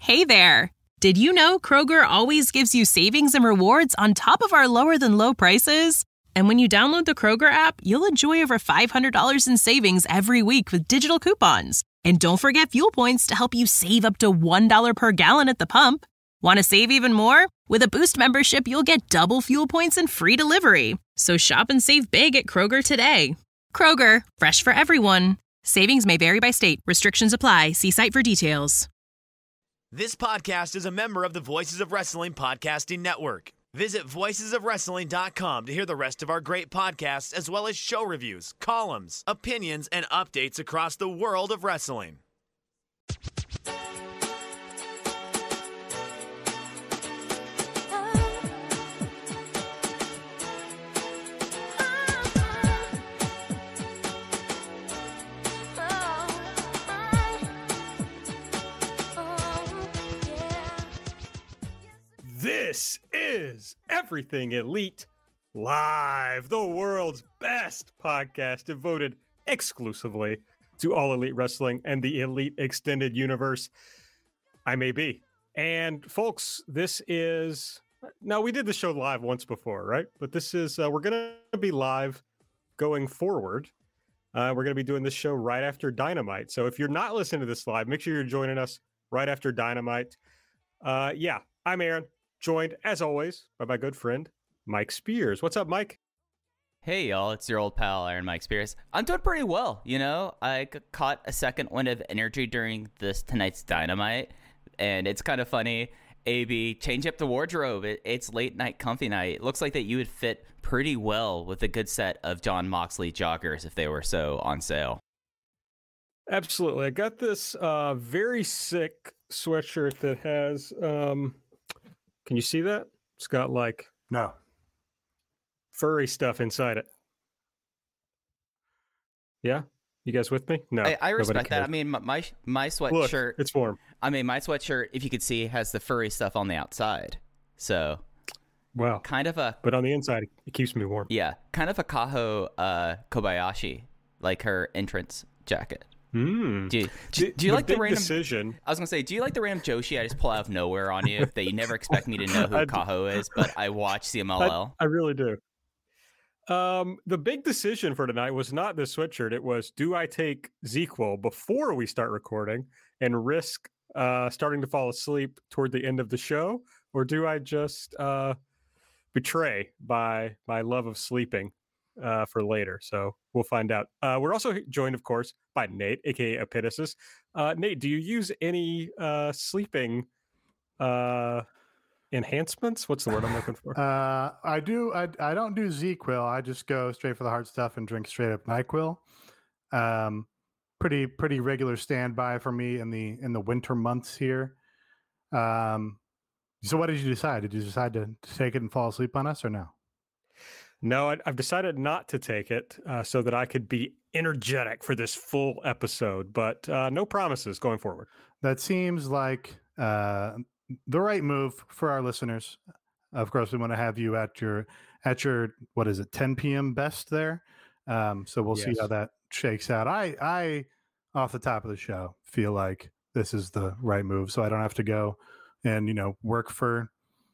Hey there! Did you know Kroger always gives you savings and rewards on top of our lower-than-low prices? And when you download the Kroger app, you'll enjoy over $500 in savings every week with digital coupons. And don't forget fuel points to help you save up to $1 per gallon at the pump. Want to save even more? With a Boost membership, you'll get double fuel points and free delivery. So shop and save big at Kroger today. Kroger, fresh for everyone. Savings may vary by state. Restrictions apply. See site for details. This podcast is a member of the Voices of Wrestling Podcasting Network. Visit voicesofwrestling.com to hear the rest of our great podcasts, as well as show reviews, columns, opinions, and updates across the world of wrestling. This is Everything Elite Live, the world's best podcast devoted exclusively to all elite wrestling and the elite extended universe. I may be. And folks, this is, now we did the show live once before, right? But this is, we're going to be live going forward. We're going to be doing this show right after Dynamite. So if you're not listening to this live, make sure you're joining us right after Dynamite. Yeah, I'm Aaron. Joined, as always, by my good friend, Mike Spears. What's up, Mike? Hey, y'all. It's your old pal, Iron Mike Spears. I'm doing pretty well, you know? I caught a second wind of energy during tonight's Dynamite, and it's kind of funny. AB, change up the wardrobe. It's late night comfy night. It looks like that you would fit pretty well with a good set of Jon Moxley joggers if they were so on sale. Absolutely. I got this very sick sweatshirt that has... Can you see that? It's got no furry stuff inside it. Yeah? You guys with me? No. I respect that. I mean, my sweatshirt. Look, it's warm. I mean, my sweatshirt, if you could see, has the furry stuff on the outside. So, wow. Kind of a. But on the inside, it keeps me warm. Yeah. Kind of a Kaho Kobayashi, like her entrance jacket. Do you like the random decision? I was gonna say, do you like the random Joshi I just pull out of nowhere on you that you never expect me to know who Kaho is, but I watch CMLL? I really do. The big decision for tonight was not this sweatshirt. It was, do I take ZzzQuil before we start recording and risk starting to fall asleep toward the end of the show, or do I just betray my love of sleeping for later? So we'll find out. We're also joined, of course, by Nate, aka Epitasis. Nate, do you use any sleeping enhancements? What's the word I'm looking for? I do. I don't do ZzzQuil. I just go straight for the hard stuff and drink straight up NyQuil. Pretty regular standby for me in the winter months here. So what did you decide? Did you decide to take it and fall asleep on us, or no? No, I've decided not to take it so that I could be energetic for this full episode, but no promises going forward. That seems like the right move for our listeners. Of course, we want to have you at your what is it, 10 p.m. best there. So we'll see how that shakes out. I off the top of the show feel like this is the right move, so I don't have to go and work for.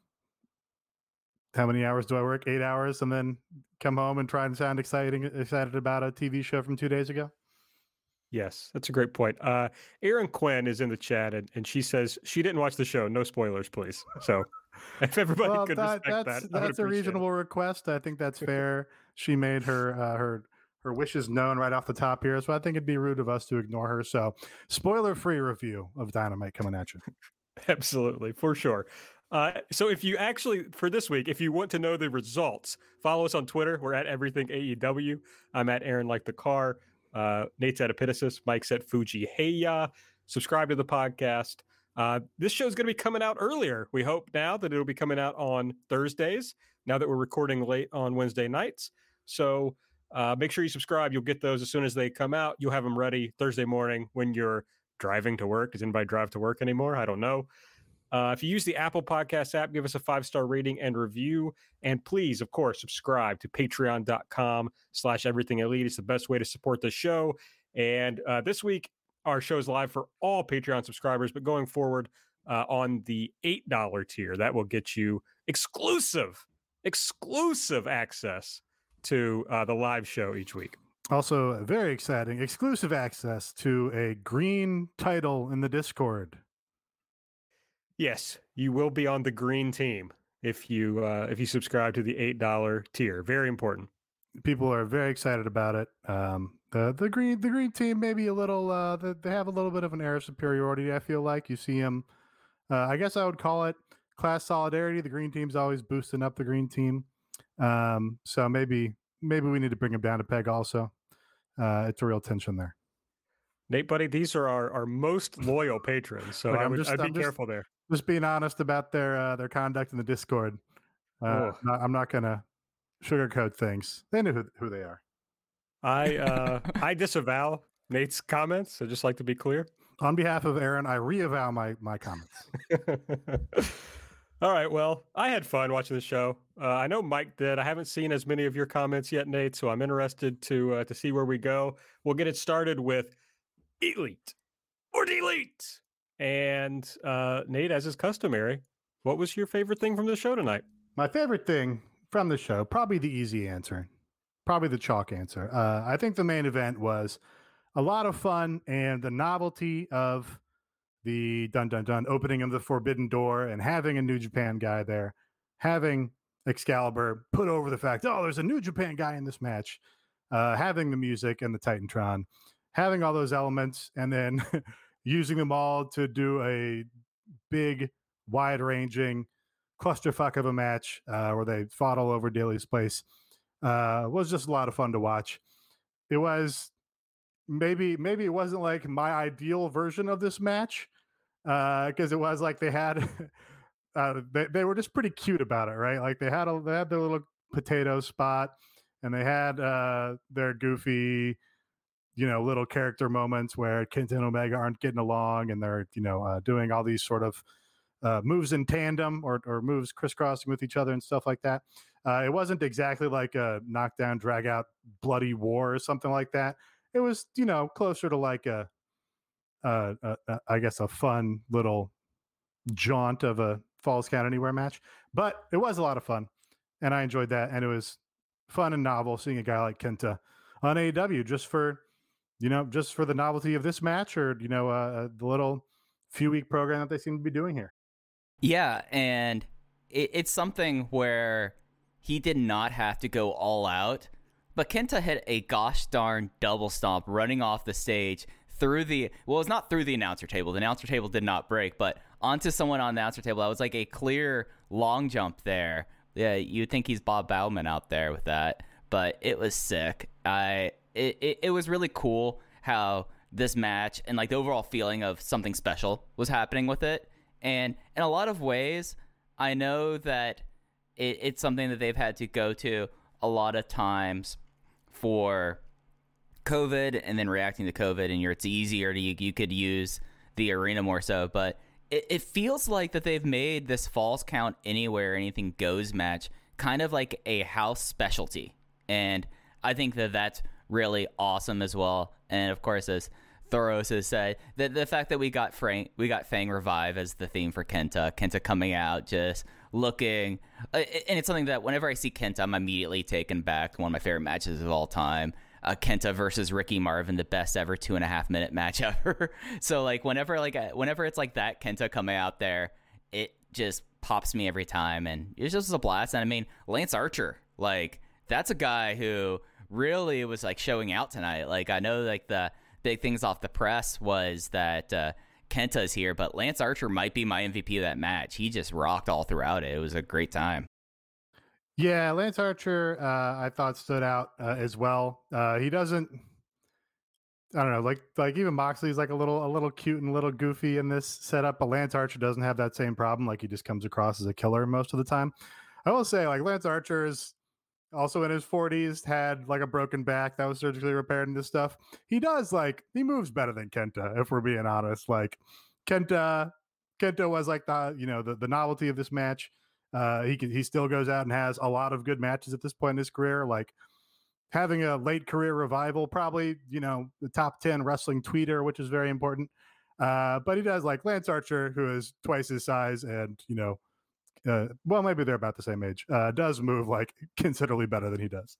How many hours do I work? 8 hours, and then come home and try and sound excited about a TV show from 2 days ago? Yes, that's a great point. Erin Quinn is in the chat, and she says she didn't watch the show. No spoilers, please. So if everybody could respect that. That's a reasonable request. I think that's fair. She made her wishes known right off the top here, so I think it'd be rude of us to ignore her. So spoiler-free review of Dynamite coming at you. Absolutely, for sure. So if you actually, for this week, if you want to know the results, follow us on Twitter. We're at Everything AEW. I'm at Aaron Like the Car. Nate's at Epitasis. Mike's at Fuji Heya. Subscribe to the podcast. This show is going to be coming out earlier. We hope now that it'll be coming out on Thursdays, now that we're recording late on Wednesday nights. So make sure you subscribe. You'll get those as soon as they come out. You'll have them ready Thursday morning when you're driving to work. Does anybody drive to work anymore? I don't know. If you use the Apple Podcast app, give us a 5-star rating and review. And please, of course, subscribe to patreon.com/Everything Elite. It's the best way to support the show. And this week, our show is live for all Patreon subscribers. But going forward, on the $8 tier. That will get you exclusive access to the live show each week. Also, very exciting, exclusive access to a green title in the Discord. Yes, you will be on the green team if you subscribe to the $8 tier. Very important. People are very excited about it. The green team maybe a little. They have a little bit of an air of superiority. I feel like you see them. I guess I would call it class solidarity. The green team's always boosting up the green team. So maybe we need to bring them down a peg also. It's a real tension there. Nate, buddy, these are our most loyal patrons, so I'd be careful there. Just being honest about their conduct in the Discord. I'm not going to sugarcoat things. They know who they are. I disavow Nate's comments. I just like to be clear. On behalf of Aaron, I reavow my comments. All right. Well, I had fun watching the show. I know Mike did. I haven't seen as many of your comments yet, Nate, so I'm interested to see where we go. We'll get it started with Elite or Delete. And Nate, as is customary, what was your favorite thing from the show tonight? My favorite thing from the show, probably the easy answer, probably the chalk answer. I think the main event was a lot of fun, and the novelty of the opening of the Forbidden Door and having a New Japan guy there, having Excalibur put over the fact, there's a New Japan guy in this match, having the music and the Titantron, having all those elements, and then using them all to do a big, wide-ranging clusterfuck of a match where they fought all over Daly's place. Was just a lot of fun to watch. It was maybe it wasn't like my ideal version of this match, because it was like they had they were just pretty cute about it, right? Like they had their little potato spot, and they had their goofy, little character moments where Kenta and Omega aren't getting along, and they're doing all these sort of moves in tandem or moves crisscrossing with each other and stuff like that. It wasn't exactly like a knockdown, drag out, bloody war or something like that. It was, closer to like I guess a fun little jaunt of a Falls Count Anywhere match. But it was a lot of fun, and I enjoyed that. And it was fun and novel seeing a guy like Kenta on AEW just for the novelty of this match, or the little few week program that they seem to be doing here. Yeah, and it's something where he did not have to go all out, but Kenta hit a gosh darn double stomp running off the stage it's not through the announcer table. The announcer table did not break, but onto someone on the announcer table. That was like a clear long jump there. Yeah, you'd think he's Bob Bauman out there with that, but it was sick. It was really cool how this match and like the overall feeling of something special was happening with it. And in a lot of ways, I know that it's something that they've had to go to a lot of times for COVID and then reacting to COVID, and it's easier you could use the arena more so. But it feels like that they've made this Falls Count Anywhere Anything Goes match kind of like a house specialty. And I think that that's really awesome as well. And of course, as Thoros has said, that the fact that we got Fang Revive as the theme for Kenta coming out, just looking, and it's something that whenever I see Kenta, I'm immediately taken back to one of my favorite matches of all time. Kenta versus Ricky Marvin, the best ever 2.5 minute match ever. So like whenever it's like that Kenta coming out there, it just pops me every time, and it's just a blast. And I mean, Lance Archer, like that's a guy who really was like showing out tonight. Like I know like the big things off the press was that Kenta's here, but Lance Archer might be my MVP of that match. He just rocked all throughout it. It was a great time. Yeah, Lance Archer, I thought stood out as well. He doesn't, I don't know, like even Moxley's like a little cute and a little goofy in this setup, but Lance Archer doesn't have that same problem. Like he just comes across as a killer most of the time. I will say, like Lance Archer is also in his 40s, had like a broken back that was surgically repaired and this stuff. He he moves better than Kenta, if we're being honest. Like Kenta was like the novelty of this match. He still goes out and has a lot of good matches at this point in his career. Like having a late career revival, probably the top 10 wrestling tweeter, which is very important. But he does like Lance Archer, who is twice his size, and well, maybe they're about the same age. Does move like considerably better than he does.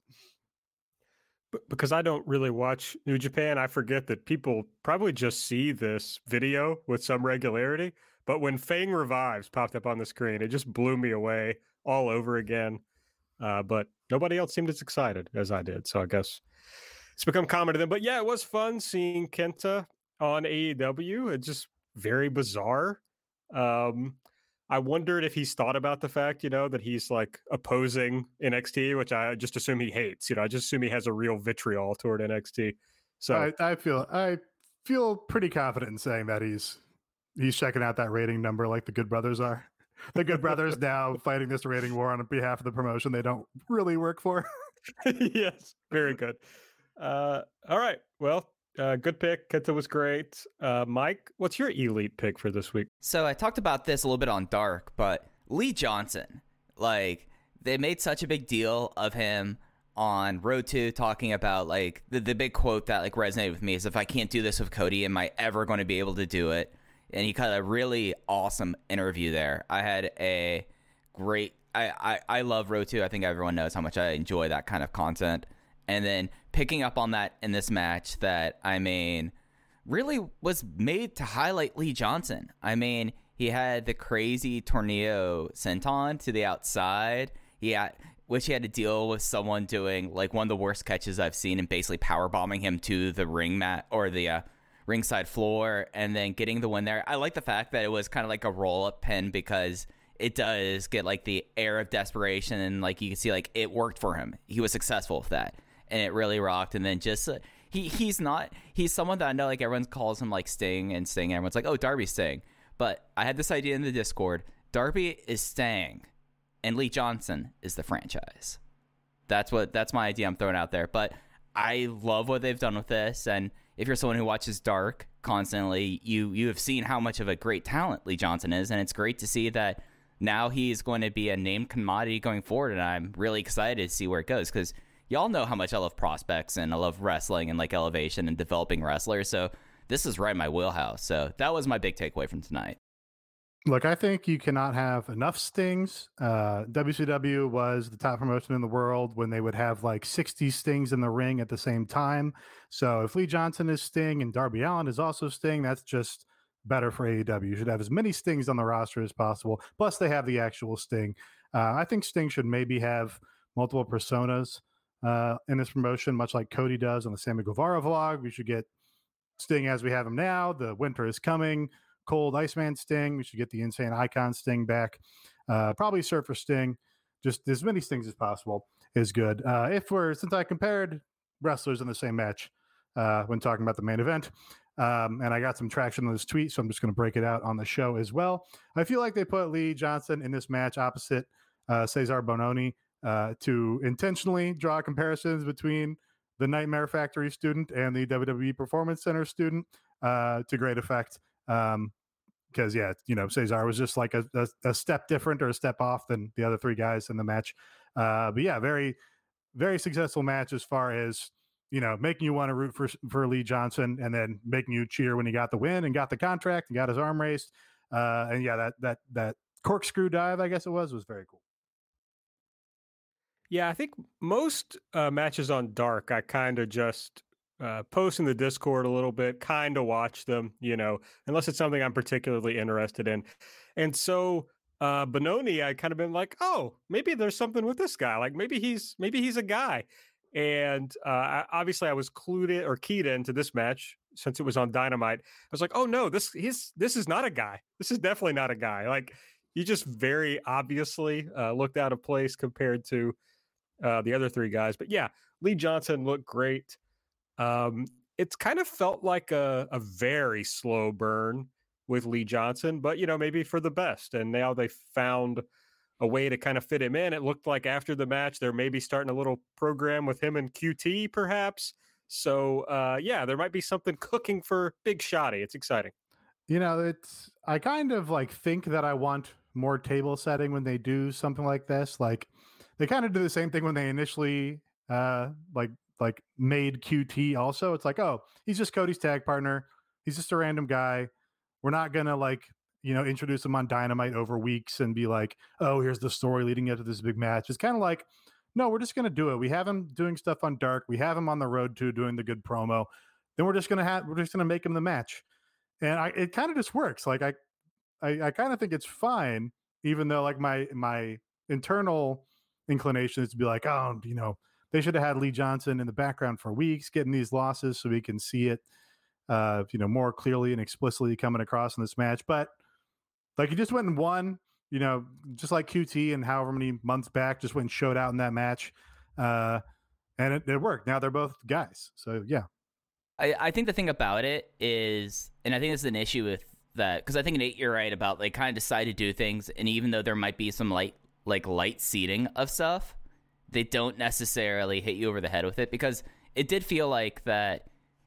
Because I don't really watch New Japan, I forget that people probably just see this video with some regularity. But when Fang Revives popped up on the screen, it just blew me away all over again. But nobody else seemed as excited as I did. So I guess it's become common to them. But yeah, it was fun seeing Kenta on AEW. It's just very bizarre. I wondered if he's thought about the fact, that he's like opposing NXT, which I just assume he hates. I just assume he has a real vitriol toward NXT. So I feel pretty confident in saying that he's checking out that rating number like the Good Brothers are. The Good Brothers now fighting this rating war on behalf of the promotion they don't really work for. Yes, very good. All right, well. Good pick. Kenta was great. Mike, what's your elite pick for this week? So I talked about this a little bit on Dark, but Lee Johnson, like they made such a big deal of him on Road 2 talking about like the big quote that like resonated with me is if I can't do this with Cody, am I ever going to be able to do it? And he got a really awesome interview there. I had a great, I love Road 2. I think everyone knows how much I enjoy that kind of content. And then picking up on that in this match that, really was made to highlight Lee Johnson. He had the crazy tornado senton to the outside, which he had to deal with someone doing like one of the worst catches I've seen and basically power bombing him to the ring mat or the ringside floor and then getting the win there. I like the fact that it was kind of like a roll-up pin because it does get like the air of desperation and like you can see like it worked for him. He was successful with that. And it really rocked. And then just he's someone that I know like everyone calls him like Sting. Everyone's like, oh, Darby's Sting. But I had this idea in the Discord. Darby is Sting, and Lee Johnson is the franchise. That's my idea I'm throwing out there. But I love what they've done with this. And if you're someone who watches Dark constantly, you have seen how much of a great talent Lee Johnson is, and it's great to see that now he's going to be a named commodity going forward. And I'm really excited to see where it goes because y'all know how much I love prospects and I love wrestling and like elevation and developing wrestlers. So this is right in my wheelhouse. So that was my big takeaway from tonight. Look, I think you cannot have enough Stings. WCW was the top promotion in the world when they would have like 60 Stings in the ring at the same time. So if Lee Johnson is Sting and Darby Allin is also Sting, that's just better for AEW. You should have as many Stings on the roster as possible. Plus they have the actual Sting. I think Sting should maybe have multiple personas in this promotion, much like Cody does on the Sammy Guevara vlog. We should get Sting as we have him now. The winter is coming. Cold Iceman Sting. We should get the Insane Icon Sting back. Probably Surfer Sting. Just as many Stings as possible is good. Since I compared wrestlers in the same match when talking about the main event, and I got some traction on this tweet, so I'm just going to break it out on the show as well. I feel like they put Lee Johnson in this match opposite Cesar Bononi to intentionally draw comparisons between the Nightmare Factory student and the WWE Performance Center student to great effect. Because, Cesar was just like a step different or a step off than the other three guys in the match. But yeah, very, very successful match as far as, making you want to root for Lee Johnson and then making you cheer when he got the win and got the contract and got his arm raised. And yeah, that corkscrew dive, I guess it was very cool. Yeah, I think most matches on Dark, I kind of just post in the Discord a little bit, kind of watch them, unless it's something I'm particularly interested in. And so Bononi, I kind of been like, oh, maybe there's something with this guy. Like maybe he's a guy. And obviously I was keyed into this match since it was on Dynamite. I was like, oh no, this is not a guy. This is definitely not a guy. Like he just very obviously looked out of place compared to the other three guys. But yeah, Lee Johnson looked great. It's kind of felt like a very slow burn with Lee Johnson, but maybe for the best. And now they found a way to kind of fit him in. It looked like after the match, they're maybe starting a little program with him and QT perhaps. So yeah, there might be something cooking for Big Shotty. It's exciting. I kind of like think that I want more table setting when they do something like this. Like they kind of do the same thing when they initially like made QT also. It's like, oh, he's just Cody's tag partner. He's just a random guy. We're not going to like, introduce them on Dynamite over weeks and be like, oh, here's the story leading into this big match. It's kind of like, no, we're just going to do it. We have him doing stuff on Dark. We have him on the road to doing the good promo. Then we're just going to make him the match. And it kind of just works. Like I kind of think it's fine, even though like my internal inclination is to be like, oh, they should have had Lee Johnson in the background for weeks, getting these losses so we can see it, more clearly and explicitly coming across in this match. But like he just went and won, just like QT and however many months back, just went and showed out in that match. And it worked. Now they're both guys. So, yeah. I think the thing about it is, and I think this is an issue with that, because I think, Nate, you're right about they kind of decide to do things, and even though there might be some light seeding of stuff, they don't necessarily hit you over the head with it, because it did feel like that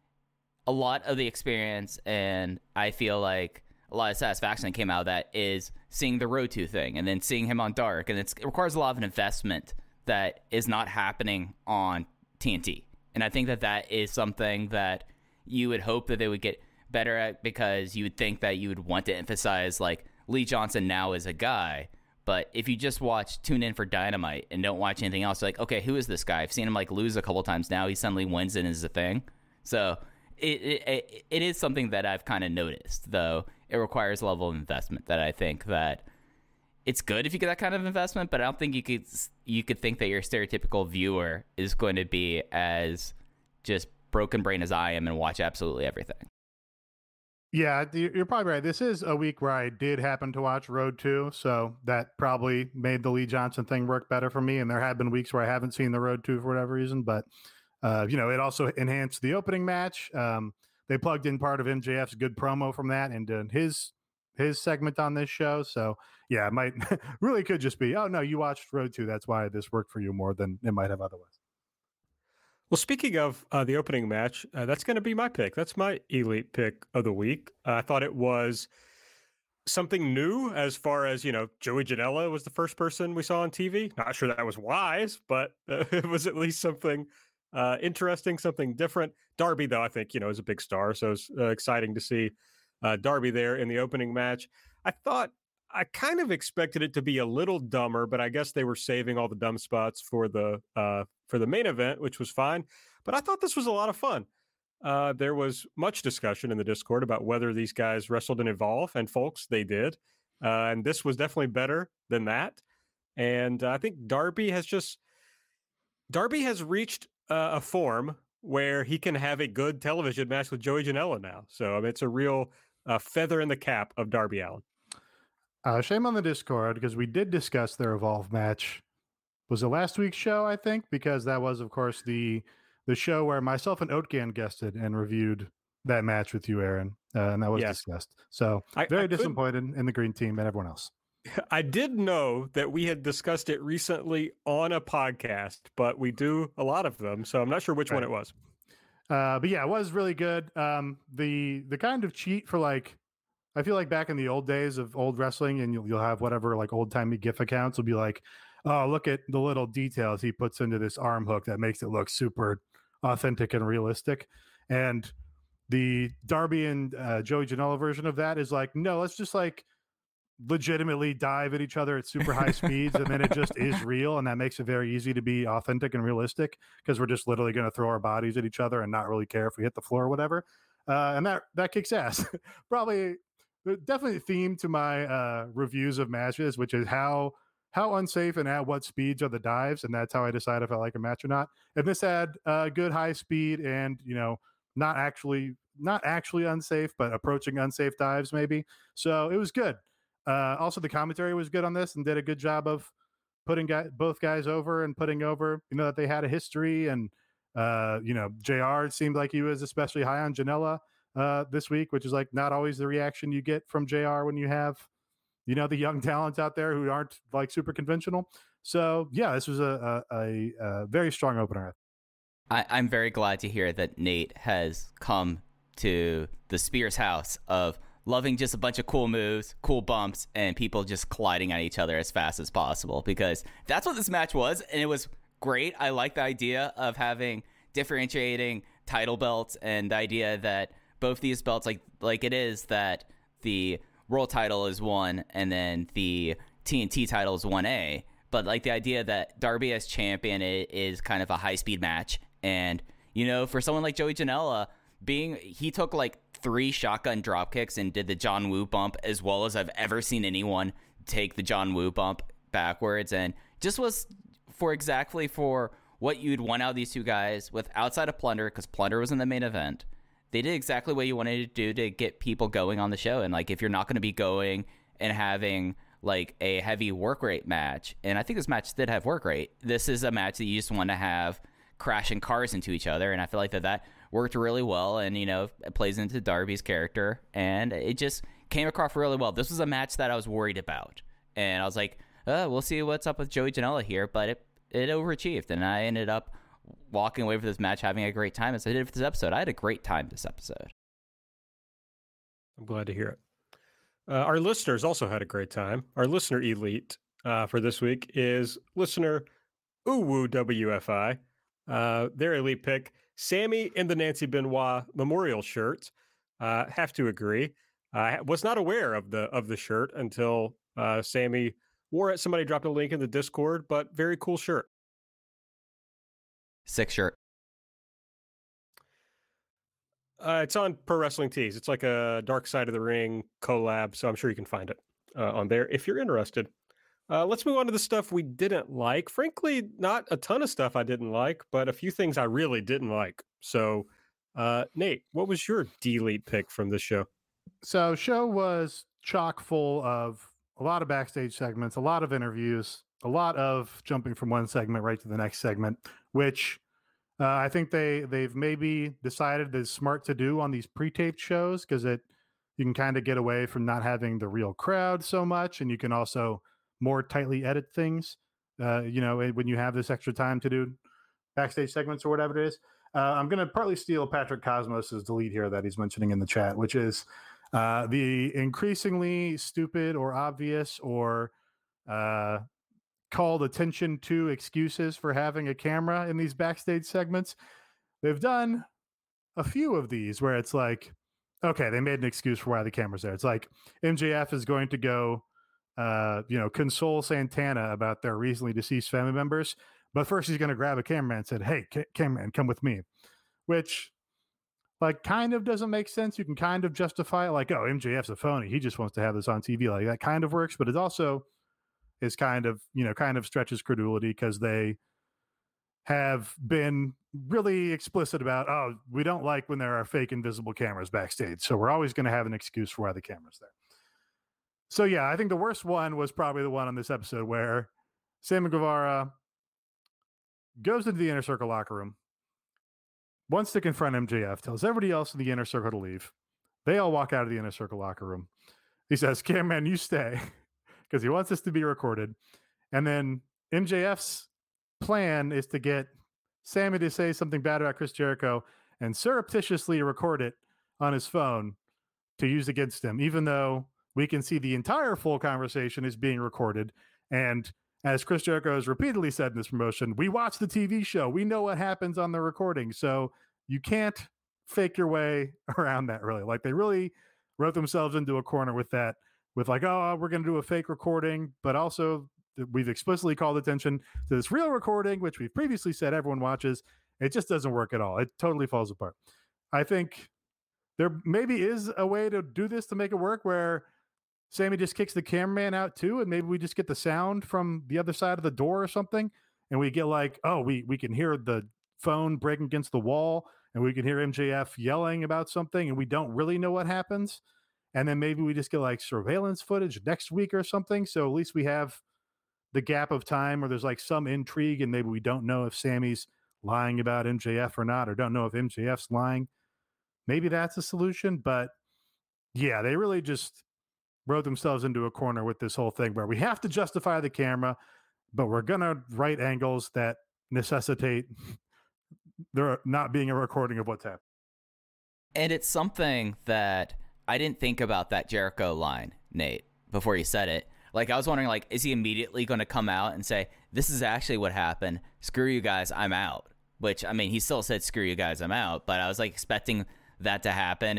a lot of the experience, and I feel like a lot of satisfaction that came out of that is seeing the Road to thing and then seeing him on Dark, and it requires a lot of an investment that is not happening on TNT. And I think that is something that you would hope that they would get better at, because you would think that you would want to emphasize like Lee Johnson now as a guy. But if you just tune in for Dynamite and don't watch anything else, like, okay, who is this guy? I've seen him like lose a couple times now. He suddenly wins and is a thing. So it is something that I've kind of noticed, though it requires a level of investment that I think that it's good if you get that kind of investment, but I don't think you could think that your stereotypical viewer is going to be as just broken brain as I am and watch absolutely everything. Yeah, you're probably right. This is a week where I did happen to watch Road 2, so that probably made the Lee Johnson thing work better for me. And there have been weeks where I haven't seen the Road 2 for whatever reason, but it also enhanced the opening match. They plugged in part of MJF's good promo from that into his segment on this show. So yeah, it might really could just be, oh no, you watched Road 2. That's why this worked for you more than it might have otherwise. Well, speaking of the opening match, that's going to be my pick. That's my elite pick of the week. I thought it was something new as far as, Joey Janela was the first person we saw on TV. Not sure that was wise, but it was at least something interesting, something different. Darby, though, I think, is a big star. So it's exciting to see Darby there in the opening match. I kind of expected it to be a little dumber, but I guess they were saving all the dumb spots for the main event, which was fine. But I thought this was a lot of fun. There was much discussion in the Discord about whether these guys wrestled in Evolve, and folks, they did. And this was definitely better than that. And I think Darby has reached a form where he can have a good television match with Joey Janela now. So it's a real feather in the cap of Darby Allin. Shame on the Discord, because we did discuss their Evolve match. Was it last week's show, I think? Because that was, of course, the show where myself and Oatgan guested and reviewed that match with you, Aaron. And that was discussed. So very disappointed in the green team and everyone else. I did know that we had discussed it recently on a podcast, but we do a lot of them. So I'm not sure which one it was. But yeah, it was really good. The kind of cheat for like, I feel like back in the old days of old wrestling, and you'll have whatever like old timey GIF accounts will be like, oh, look at the little details he puts into this arm hook that makes it look super authentic and realistic. And the Darby and Joey Janela version of that is like, no, let's just like legitimately dive at each other at super high speeds, and then it just is real, and that makes it very easy to be authentic and realistic, because we're just literally going to throw our bodies at each other and not really care if we hit the floor or whatever. And that kicks ass. Definitely themed to my reviews of matches, which is how unsafe and at what speeds are the dives, and that's how I decide if I like a match or not. And this had good high speed and not actually unsafe, but approaching unsafe dives maybe. So it was good. Also, the commentary was good on this and did a good job of putting both guys over and putting over that they had a history. And JR seemed like he was especially high on Janela this week, which is like not always the reaction you get from JR when you have the young talents out there who aren't like super conventional. So yeah, this was a very strong opener. I'm very glad to hear that Nate has come to the Spears house of loving just a bunch of cool moves, cool bumps, and people just colliding at each other as fast as possible, because that's what this match was, and it was great. I like the idea of having differentiating title belts, and the idea that both these belts, like it is that the world title is 1 and then the TNT title is 1A. But like the idea that Darby as champion is kind of a high-speed match. And, you know, for someone like Joey Janela, he took like 3 shotgun drop kicks and did the John Woo bump as well as I've ever seen anyone take the John Woo bump backwards, and just was for what you'd want out of these two guys with outside of Plunder, because Plunder was in the main event. They did exactly what you wanted to do to get people going on the show. And like, if you're not going to be going and having like a heavy work rate match, and I think this match did have work rate, this is a match that you just want to have crashing cars into each other, and I feel like that worked really well, and you know, it plays into Darby's character, and it just came across really well. This was a match that I was worried about, and I was like, we'll see what's up with Joey Janela here, but it overachieved, and I ended up walking away from this match having a great time as I did for this episode. I had a great time this episode. I'm glad to hear it. Our listeners also had a great time. Our listener elite for this week is listener Uwu WFI. Their elite pick, Sammy in the Nancy Benoit memorial shirt. Have to agree. I was not aware of the shirt until Sammy wore it. Somebody dropped a link in the Discord, but very cool shirt. Sick shirt. It's on Pro Wrestling Tees. It's like a Dark Side of the Ring collab, so I'm sure you can find it on there if you're interested. Let's move on to the stuff we didn't like. Frankly, not a ton of stuff I didn't like, but a few things I really didn't like. So, Nate, what was your delete pick from this show? So, show was chock full of a lot of backstage segments, a lot of interviews, a lot of jumping from one segment right to the next segment, which I think they've maybe decided is smart to do on these pre-taped shows, because you can kind of get away from not having the real crowd so much, and you can also more tightly edit things, you know, when you have this extra time to do backstage segments or whatever it is. I'm going to partly steal Patrick Cosmos's delete here that he's mentioning in the chat, which is the increasingly stupid or obvious or called attention to excuses for having a camera in these backstage segments. They've done a few of these where it's like, okay, they made an excuse for why the camera's there. It's like MJF is going to go console Santana about their recently deceased family members, but first he's going to grab a cameraman and said, hey, cameraman, come with me, which like kind of doesn't make sense. You can kind of justify it like, oh, MJF's a phony, he just wants to have this on TV. Like that kind of works, but it also is kind of stretches credulity, because they have been really explicit about, oh, we don't like when there are fake invisible cameras backstage, so we're always going to have an excuse for why the camera's there. So yeah, I think the worst one was probably the one on this episode where Sammy Guevara goes into the Inner Circle locker room, wants to confront MJF, tells everybody else in the Inner Circle to leave. They all walk out of the Inner Circle locker room. He says, cameraman, you stay, because he wants this to be recorded. And then MJF's plan is to get Sammy to say something bad about Chris Jericho and surreptitiously record it on his phone to use against him, even though we can see the entire full conversation is being recorded. And as Chris Jericho has repeatedly said in this promotion, we watch the TV show. We know what happens on the recording. So you can't fake your way around that, really. Like, they really wrote themselves into a corner with that, with like, oh, we're going to do a fake recording, but also we've explicitly called attention to this real recording, which we've previously said everyone watches. It just doesn't work at all. It totally falls apart. I think there maybe is a way to do this to make it work, where Sammy just kicks the cameraman out too, and maybe we just get the sound from the other side of the door or something, and we get like, oh, we can hear the phone breaking against the wall, and we can hear MJF yelling about something, and we don't really know what happens. And then maybe we just get like surveillance footage next week or something, so at least we have the gap of time where there's like some intrigue, and maybe we don't know if Sammy's lying about MJF or not, or don't know if MJF's lying. Maybe that's a solution. But yeah, they really just wrote themselves into a corner with this whole thing where we have to justify the camera, but we're going to write angles that necessitate there not being a recording of what's happening. And it's something that I didn't think about, that Jericho line, Nate, before you said it. Like, I was wondering, like, is he immediately going to come out and say, this is actually what happened. Screw you guys, I'm out. Which, I mean, he still said, screw you guys, I'm out. But I was, like, expecting that to happen. And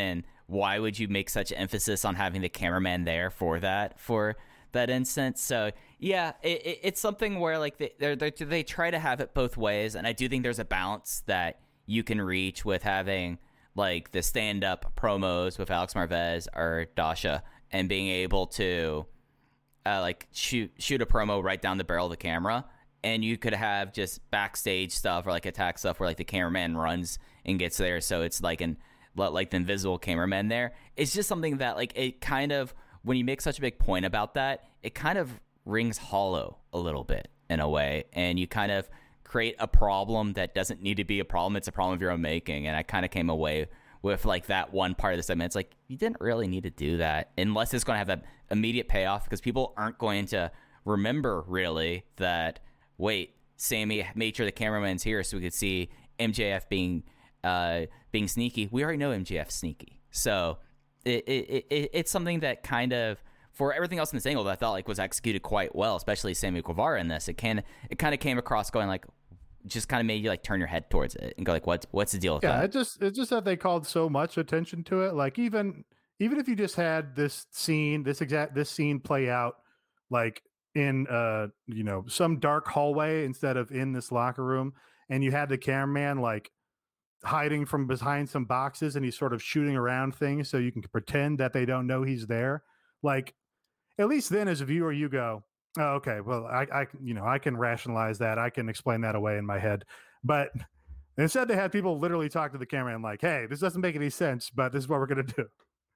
why would you make such emphasis on having the cameraman there for that instance? So yeah, it's something where like they try to have it both ways, and I do think there's a balance that you can reach with having like the stand-up promos with Alex Marvez or Dasha, and being able to like shoot a promo right down the barrel of the camera, and you could have just backstage stuff or like attack stuff where like the cameraman runs and gets there, so it's like the invisible cameraman there. It's just something that like it kind of, when you make such a big point about that, it kind of rings hollow a little bit in a way, and you kind of create a problem that doesn't need to be a problem. It's a problem of your own making. And I kind of came away with like that one part of the segment. It's like, you didn't really need to do that unless it's going to have that immediate payoff, because people aren't going to remember really that, wait, Sammy made sure the cameraman's here so we could see MJF being sneaky. We already know MJF's sneaky. So it's something that kind of, for everything else in this angle that I thought like was executed quite well, especially Sammy Guevara in this, it kind of came across going like, just kind of made you like turn your head towards it and go like, what's the deal with that? It's just that they called so much attention to it. Like even if you just had this scene play out like in some dark hallway instead of in this locker room, and you had the cameraman like hiding from behind some boxes and he's sort of shooting around things so you can pretend that they don't know he's there. Like, at least then as a viewer, you go, oh, okay, well, I can rationalize that. I can explain that away in my head. But instead they had people literally talk to the camera and like, hey, this doesn't make any sense, but this is what we're going to do.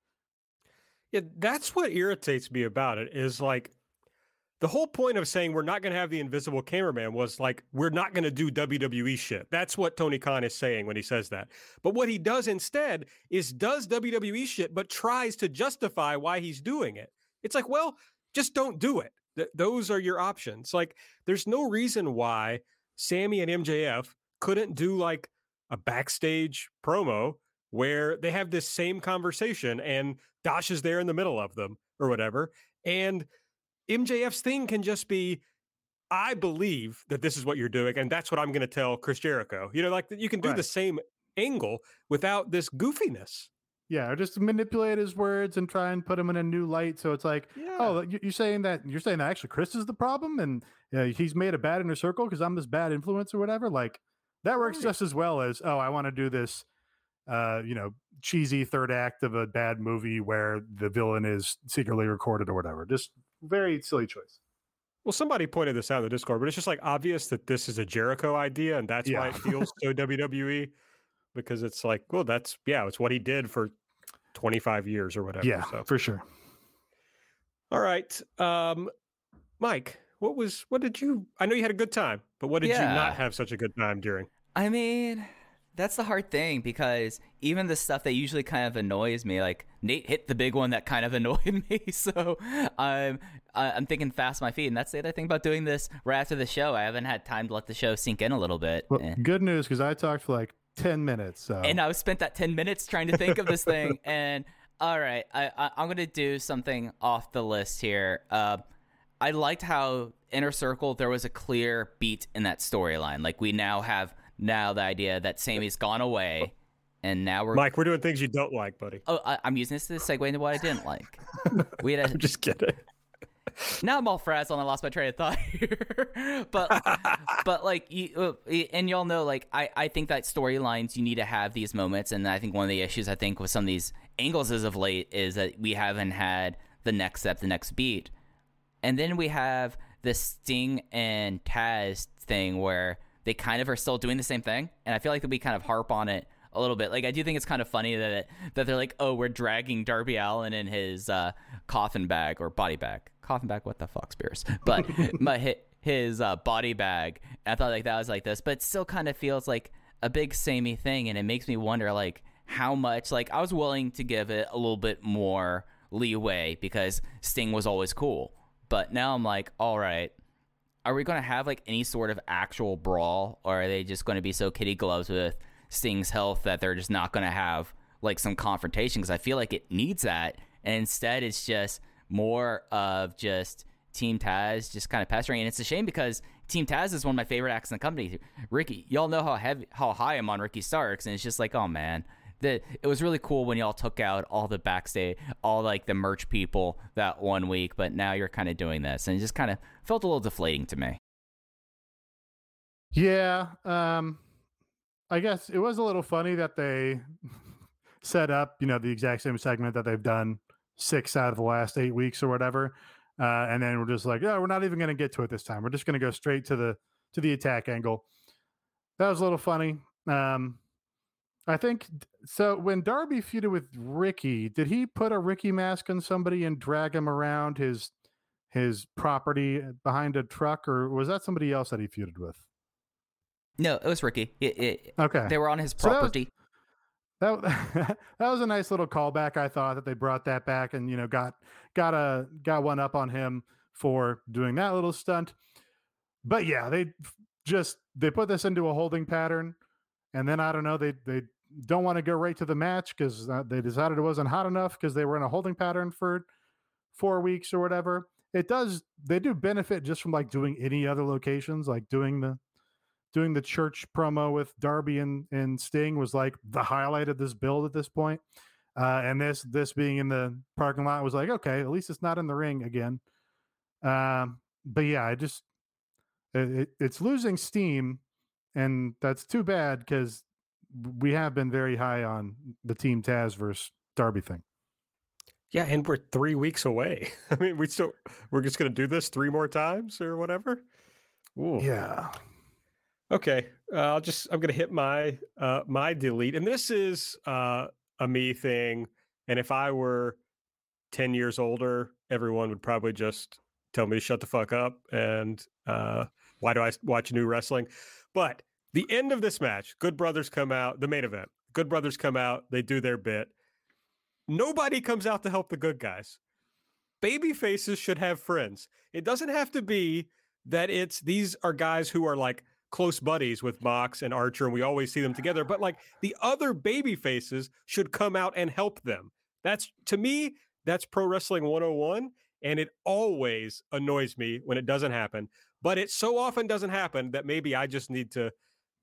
Yeah, that's what irritates me about it, is like, the whole point of saying we're not going to have the invisible cameraman was like, we're not going to do WWE shit. That's what Tony Khan is saying when he says that. But what he does instead is does WWE shit, but tries to justify why he's doing it. It's like, well, just don't do it. Those are your options. Like, there's no reason why Sammy and MJF couldn't do like a backstage promo where they have this same conversation and Dash is there in the middle of them or whatever. And MJF's thing can just be, I believe that this is what you're doing, and that's what I'm going to tell Chris Jericho. You know, like you can do the same angle without this goofiness. Yeah, or just manipulate his words and try and put him in a new light. So it's like, oh, you're saying that actually Chris is the problem, and he's made a bad inner circle because I'm this bad influence or whatever. Like that works just as well as, oh, I want to do this, cheesy third act of a bad movie where the villain is secretly recorded or whatever. Just very silly choice. Well, somebody pointed this out in the Discord, but it's just like obvious that this is a Jericho idea, and that's why it feels so WWE, because it's like, well, it's what he did for 25 years or whatever. Yeah, so. For sure. All right. Mike, I know you had a good time, but what did you not have such a good time during? I mean, that's the hard thing, because even the stuff that usually kind of annoys me, like Nate hit the big one that kind of annoyed me. So I'm thinking fast on my feet. And that's the other thing about doing this right after the show. I haven't had time to let the show sink in a little bit. Well, good news, because I talked for like 10 minutes. So. And I spent that 10 minutes trying to think of this thing. And all right, I'm going to do something off the list here. I liked how Inner Circle, there was a clear beat in that storyline. Like we now have the idea that Sammy's gone away, and now we're doing things you don't like, buddy. Oh, I'm using this to segue into what I didn't like. I'm just kidding. Now I'm all frazzled and I lost my train of thought here. but like and y'all know, like I think that storylines, you need to have these moments, and I think one of the issues I think with some of these angles as of late is that we haven't had the next step, the next beat. And then we have the Sting and Taz thing where they kind of are still doing the same thing, and I feel like that we kind of harp on it a little bit. Like I do think it's kind of funny that they're like, oh, we're dragging Darby Allin in his coffin bag or body bag. Coffin bag, what the fuck, Spears? But his body bag. And I thought like that was like this, but it still kind of feels like a big samey thing, and it makes me wonder like how much. Like I was willing to give it a little bit more leeway because Sting was always cool, but now I'm like, all right. Are we going to have like any sort of actual brawl, or are they just going to be so kitty gloves with Sting's health that they're just not going to have like some confrontation? Because I feel like it needs that, and instead it's just more of just Team Taz just kind of pestering. And it's a shame because Team Taz is one of my favorite acts in the company. Ricky, y'all know how high I'm on Ricky Starks, and it's just like, oh man, It was really cool when y'all took out all the backstage, all like the merch people that 1 week, but now you're kind of doing this, and it just kind of felt a little deflating to me. Yeah, I guess it was a little funny that they set up, the exact same segment that they've done 6 out of the last 8 weeks or whatever, and then we're just like, we're not even going to get to it this time. We're just going to go straight to the attack angle. That was a little funny. I think so. When Darby feuded with Ricky, did he put a Ricky mask on somebody and drag him around his property behind a truck, or was that somebody else that he feuded with? No, it was Ricky. Okay. They were on his property. So that was a nice little callback. I thought that they brought that back and, got one up on him for doing that little stunt. But yeah, they put this into a holding pattern, and then I don't know, they don't want to go right to the match because they decided it wasn't hot enough because they were in a holding pattern for 4 weeks or whatever. They do benefit just from like doing any other locations, like doing the church promo with Darby and Sting was like the highlight of this build at this point. And this being in the parking lot was like, okay, at least it's not in the ring again. But yeah, it's losing steam, and that's too bad because we have been very high on the Team Taz versus Darby thing. Yeah, and we're 3 weeks away. I mean, we're just going to do this 3 more times or whatever. Ooh. Yeah. Okay, I'm going to hit my delete, and this is a me thing. And if I were 10 years older, everyone would probably just tell me to shut the fuck up. And why do I watch new wrestling? But the end of this match, Good Brothers come out. The main event, Good Brothers come out. They do their bit. Nobody comes out to help the good guys. Baby faces should have friends. It doesn't have to be that these are guys who are like close buddies with Mox and Archer, and we always see them together, but like the other baby faces should come out and help them. To me, that's Pro Wrestling 101, and it always annoys me when it doesn't happen, but it so often doesn't happen that maybe I just need to,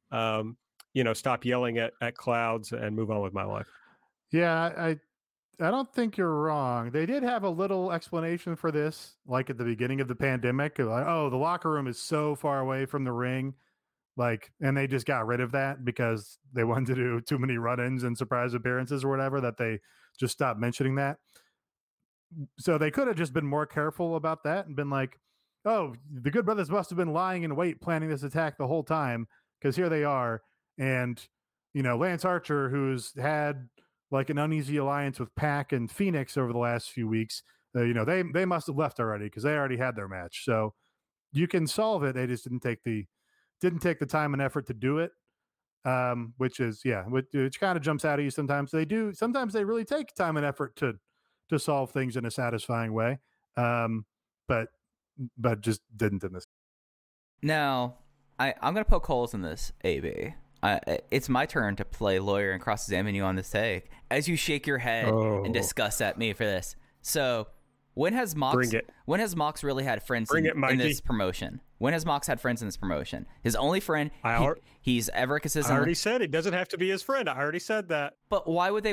stop yelling at clouds and move on with my life. Yeah, I don't think you're wrong. They did have a little explanation for this, like at the beginning of the pandemic, like, the locker room is so far away from the ring. And they just got rid of that because they wanted to do too many run-ins and surprise appearances or whatever, that they just stopped mentioning that. So they could have just been more careful about that and been like, the Good Brothers must have been lying in wait, planning this attack the whole time, because here they are. And, Lance Archer, who's had like an uneasy alliance with Pac and Phoenix over the last few weeks, they must have left already because they already had their match. So you can solve it. They just didn't take the time and effort to do it, which kind of jumps out at you sometimes. Sometimes they really take time and effort to solve things in a satisfying way, but just didn't in this. Now, I'm going to poke holes in this, AB. It's my turn to play lawyer and cross-examine you on this take as you shake your head and discuss at me for this. So when has Mox really had friends in this promotion? When has Mox had friends in this promotion? His only friend he's ever consistent. I already said it doesn't have to be his friend. I already said that. But why would a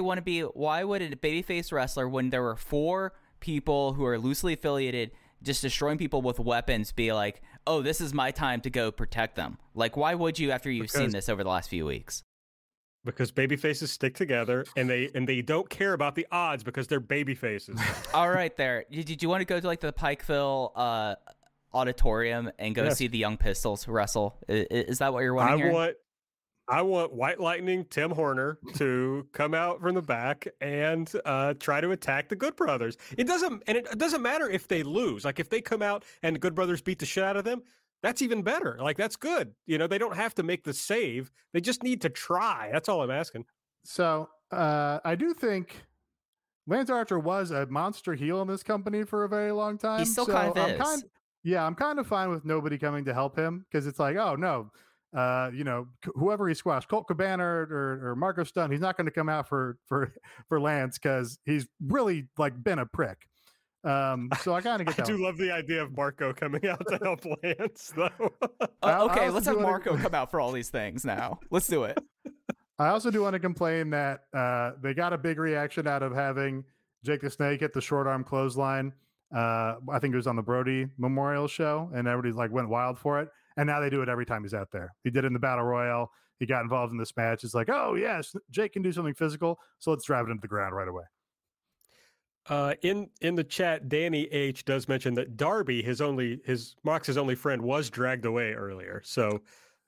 babyface wrestler, when there were 4 people who are loosely affiliated just destroying people with weapons, be like, oh, this is my time to go protect them? Like, why would you after you've seen this over the last few weeks? Because baby faces stick together, and they don't care about the odds because they're baby faces. All right, there. Did you want to go to like the Pikeville auditorium and go see the Young Pistols wrestle? Is that what you're wanting here? I want White Lightning Tim Horner to come out from the back and try to attack the Good Brothers. It doesn't matter if they lose. Like if they come out and the Good Brothers beat the shit out of them, that's even better. Like that's good. They don't have to make the save. They just need to try. That's all I'm asking. So I do think Lance Archer was a monster heel in this company for a very long time. He still kind of is. I'm kind of fine with nobody coming to help him because it's like, oh no, whoever he squashed, Colt Cabana or Marco Stunt, he's not going to come out for Lance because he's really like been a prick. So I kind of get that. I do love the idea of Marco coming out to help Lance, though. Okay, let's have Marco come out for all these things now. Let's do it. I also do want to complain that they got a big reaction out of having Jake the Snake at the short arm clothesline. I think it was on the Brody Memorial show, and everybody like went wild for it. And now they do it every time he's out there. He did it in the Battle Royal. He got involved in this match. It's like, oh yes, Jake can do something physical, so let's drive it into the ground right away. In the chat, Danny H does mention that Darby, Mox's only friend, was dragged away earlier. So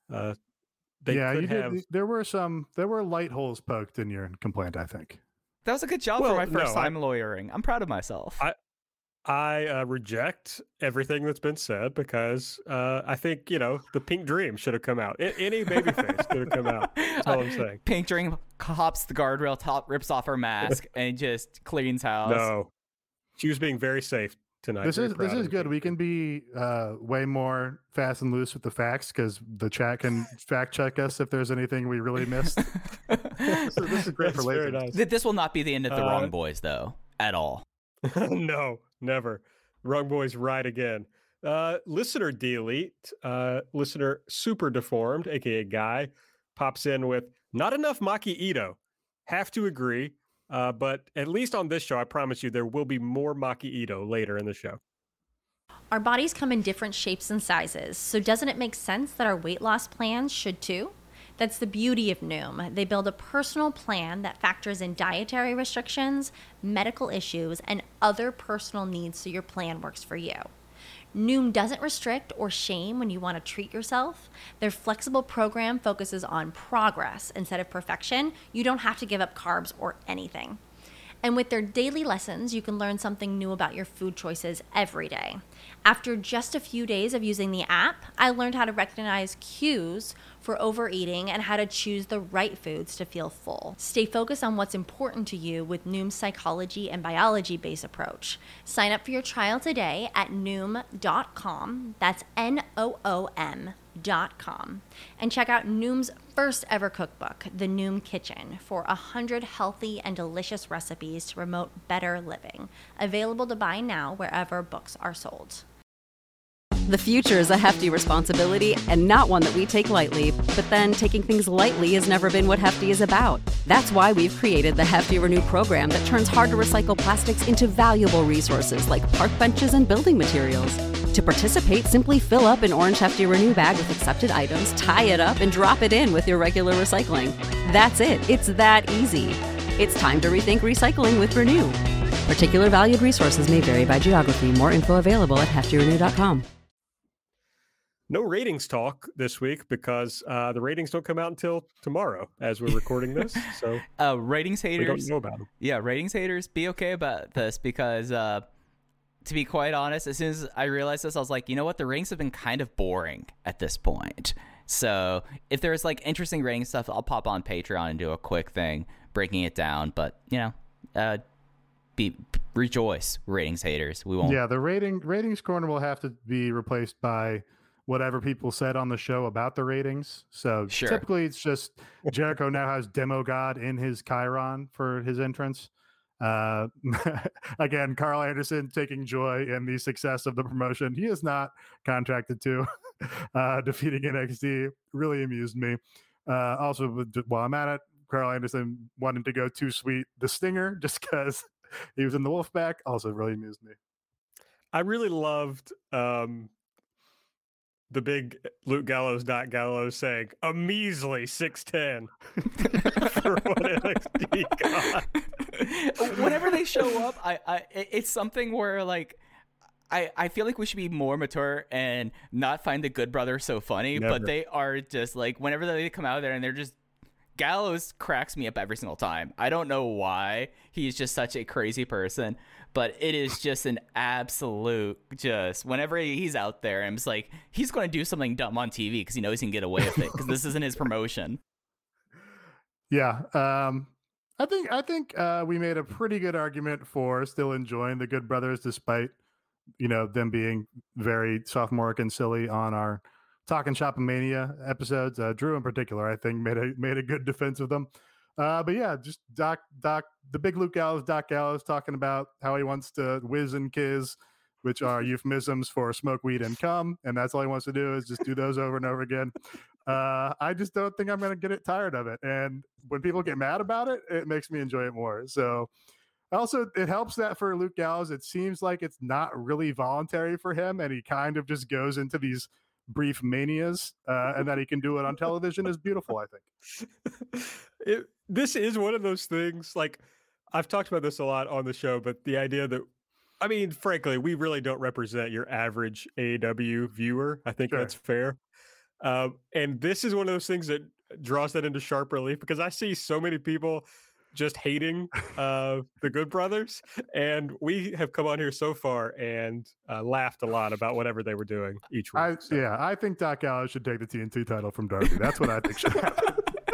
there were light holes poked in your complaint, I think. That was a good job for my first time lawyering. I'm proud of myself. I reject everything that's been said because I think, the Pink Dream should have come out. Any babyface could have come out. That's all I'm saying. Pink Dream hops the guardrail, rips off her mask, and just cleans house. No. She was being very safe tonight. This is good. We can be way more fast and loose with the facts because the chat can fact check us if there's anything we really missed. So this is great for later. Nice. This will not be the end of the Wrong Boys, though, at all. No, never. Wrong Boys ride again. Listener Delete, listener Super Deformed, aka Guy, pops in with not enough Maki Ito. Have to agree. But at least on this show, I promise you, there will be more Maki Ito later in the show. Our bodies come in different shapes and sizes, so doesn't it make sense that our weight loss plans should too? That's the beauty of Noom. They build a personal plan that factors in dietary restrictions, medical issues, and other personal needs so your plan works for you. Noom doesn't restrict or shame when you want to treat yourself. Their flexible program focuses on progress instead of perfection. You don't have to give up carbs or anything. And with their daily lessons, you can learn something new about your food choices every day. After just a few days of using the app, I learned how to recognize cues for overeating and how to choose the right foods to feel full. Stay focused on what's important to you with Noom's psychology and biology-based approach. Sign up for your trial today at Noom.com. That's Noom.com. And check out Noom's first ever cookbook, The Noom Kitchen, for 100 healthy and delicious recipes to promote better living. Available to buy now wherever books are sold. The future is a hefty responsibility and not one that we take lightly. But then taking things lightly has never been what Hefty is about. That's why we've created the Hefty Renew program that turns hard-to-recycle plastics into valuable resources like park benches and building materials. To participate, simply fill up an orange Hefty Renew bag with accepted items, tie it up, and drop it in with your regular recycling. That's it. It's that easy. It's time to rethink recycling with Renew. Particular valued resources may vary by geography. More info available at heftyrenew.com. No ratings talk this week because the ratings don't come out until tomorrow as we're recording this. So ratings haters, we don't know about them. Yeah, ratings haters, be okay about this because to be quite honest, as soon as I realized this, I was like, you know what? The ratings have been kind of boring at this point. So if there's like interesting rating stuff, I'll pop on Patreon and do a quick thing breaking it down. But rejoice, ratings haters. We won't. Yeah, the ratings corner will have to be replaced by whatever people said on the show about the ratings. So Typically it's just Jericho now has Demo God in his Chiron for his entrance. Again, Carl Anderson taking joy in the success of the promotion. He is not contracted to. Defeating NXT really amused me. Also, while I'm at it, Carl Anderson wanted to go too sweet the Stinger just because he was in the Wolfpack. Also really amused me. I really loved the big Luke Gallows saying a measly 6'10" for what NXT got. Whenever they show up, it's something where like I feel like we should be more mature and not find the Good Brothers so funny. Never. But they are just like whenever they come out there and they're just Gallows cracks me up every single time. I don't know why. He's just such a crazy person. But it is just an absolute whenever he's out there, I'm just like, he's going to do something dumb on TV because he knows he can get away with it because this isn't his promotion. Yeah. I think we made a pretty good argument for still enjoying the Good Brothers despite, them being very sophomoric and silly on our Talking Shop-A-Mania episodes. Drew in particular, I think, made a good defense of them. But yeah, just Doc, the big Luke Gallows, Doc Gallows talking about how he wants to whiz and kiss which are euphemisms for smoke weed and cum, and that's all he wants to do is just do those over and over again. I just don't think I'm going to get tired of it. And when people get mad about it, it makes me enjoy it more. So also, it helps that for Luke Gallows, it seems like it's not really voluntary for him, and he kind of just goes into these brief manias, and that he can do it on television is beautiful, I think. This is one of those things, like, I've talked about this a lot on the show, but the idea that, I mean, frankly, we really don't represent your average AEW viewer. I think that's fair. And this is one of those things that draws that into sharp relief, because I see so many people just hating the Good Brothers, and we have come on here so far and laughed a lot about whatever they were doing each week. I think Doc Gallows should take the TNT title from Darby. That's what I think should happen.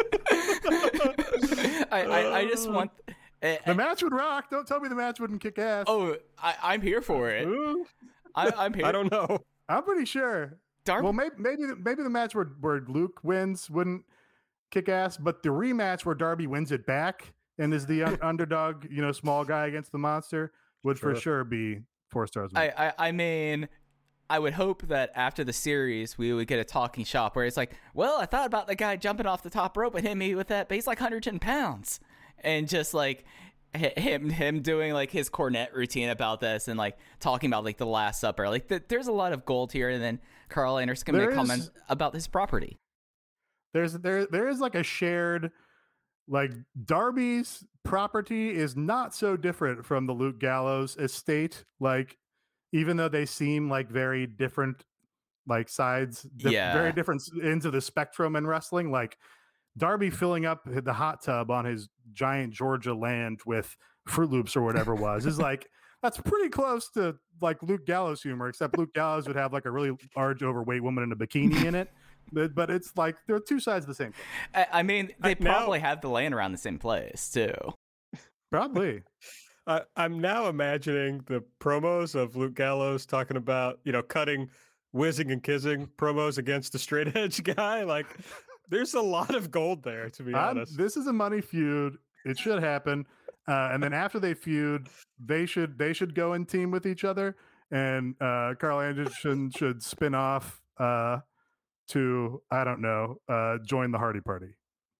I just want the match would rock. Don't tell me the match wouldn't kick ass. Oh, I'm here for it. I'm here. I don't know. I'm pretty sure. Darby? Well, maybe the match where Luke wins wouldn't kick ass, but the rematch where Darby wins it back and is the underdog, small guy against the monster would for sure be 4 stars. I mean, I would hope that after the series we would get a talking shop where it's like, well, I thought about the guy jumping off the top rope and hit me with that, but he's like 110 pounds, and just like him doing like his cornet routine about this and like talking about like the Last Supper. Like there's a lot of gold here, and then Carl Anderson can make comments about his property. There is like a shared, like, Darby's property is not so different from the Luke Gallows estate. Like, even though they seem like very different, like sides, very different ends of the spectrum in wrestling. Like Darby filling up the hot tub on his giant Georgia land with Fruit Loops or whatever was is like, that's pretty close to like Luke Gallows humor, except Luke Gallows would have like a really large overweight woman in a bikini in it. But it's like there are two sides of the same thing. I mean, they probably have the land around the same place too. Probably. I'm now imagining the promos of Luke Gallows talking about, cutting whizzing and kissing promos against the straight edge guy. Like, there's a lot of gold there, to be honest. This is a money feud. It should happen. And then after they feud, they should go and team with each other. And Carl Anderson should spin off to, I don't know, join the Hardy Party.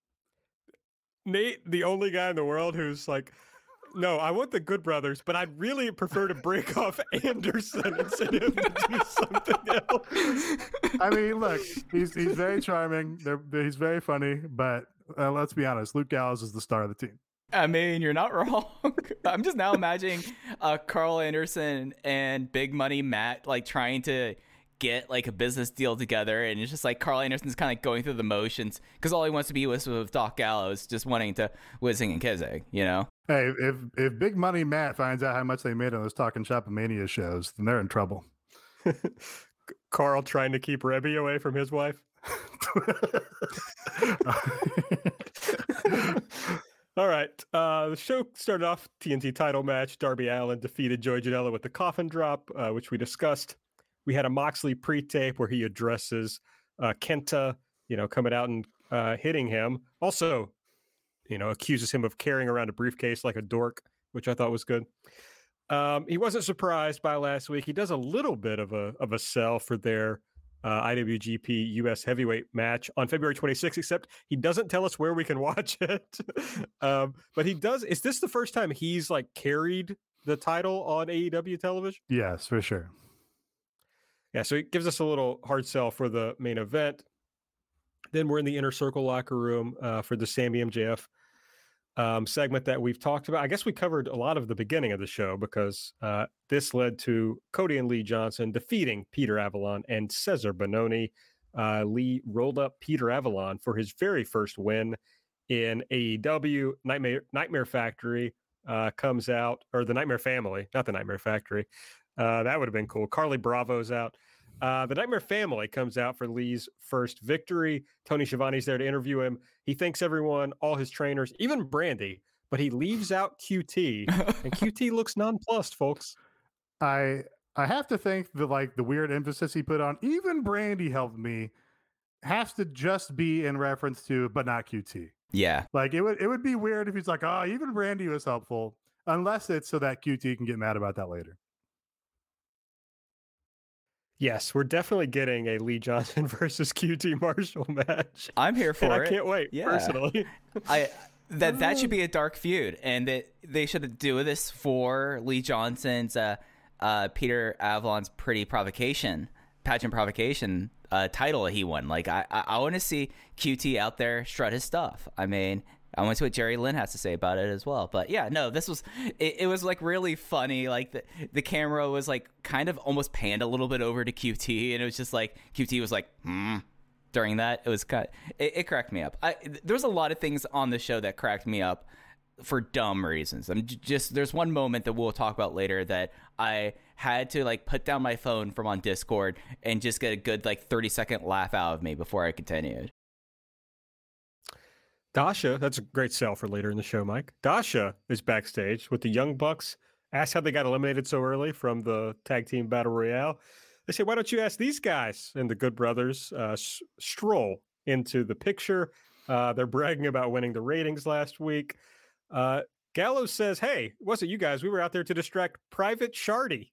Nate, the only guy in the world who's like, no, I want the Good Brothers, but I'd really prefer to break off Anderson and send him to do something else. I mean, look, he's very charming. He's very funny, but let's be honest, Luke Gallows is the star of the team. I mean, you're not wrong. I'm just now imagining Carl Anderson and Big Money Matt like trying to get like a business deal together, and it's just like Carl Anderson's kind of going through the motions because all he wants to be was with Doc Gallows, just wanting to whizzing and kissing, Hey, if Big Money Matt finds out how much they made on those Talking Shop Mania shows, then they're in trouble. Carl trying to keep Rebby away from his wife. All right. The show started off TNT title match. Darby Allin defeated Joey Janela with the coffin drop, which we discussed. We had a Moxley pre-tape where he addresses Kenta, coming out and hitting him. Also, accuses him of carrying around a briefcase like a dork, which I thought was good. He wasn't surprised by last week. He does a little bit of a sell for their IWGP US Heavyweight match on February 26th, except he doesn't tell us where we can watch it. But he does. Is this the first time he's like carried the title on AEW television? Yes, for sure. Yeah, so it gives us a little hard sell for the main event. Then we're in the Inner Circle locker room for the Sammy MJF segment that we've talked about. I guess we covered a lot of the beginning of the show because this led to Cody and Lee Johnson defeating Peter Avalon and Cesar Bononi. Lee rolled up Peter Avalon for his very first win in AEW. Nightmare Factory comes out, or the Nightmare Family, not the Nightmare Factory. That would have been cool. Carly Bravo's out. The Nightmare Family comes out for Lee's first victory. Tony Schiavone's there to interview him. He thanks everyone, all his trainers, even Brandy, but he leaves out QT, and QT looks nonplussed, folks. I have to think the weird emphasis he put on even Brandy helped me has to just be in reference to, but not QT. Yeah, like it would be weird if he's like, oh, even Brandy was helpful, unless it's so that QT can get mad about that later. Yes, we're definitely getting a Lee Johnson versus QT Marshall match. I'm here for it. I can't wait, personally. That should be a dark feud, and they should do this for Lee Johnson's Peter Avalon's pageant provocation title he won. Like I want to see QT out there strut his stuff. I mean, I want to see what Jerry Lynn has to say about it as well. But yeah, no, this was it was like really funny. Like the camera was like kind of almost panned a little bit over to QT, and it was just like QT was like during that. It was it cracked me up. There was a lot of things on the show that cracked me up for dumb reasons. There's one moment that we'll talk about later that I had to like put down my phone from on Discord and just get a good like 30-second laugh out of me before I continued. Dasha, that's a great sell for later in the show, Mike. Dasha is backstage with the Young Bucks. Asked how they got eliminated so early from the tag team battle royale. They say, why don't you ask these guys? And the Good Brothers stroll into the picture. They're bragging about winning the ratings last week. Gallows says, hey, it wasn't you guys. We were out there to distract Private Shardy.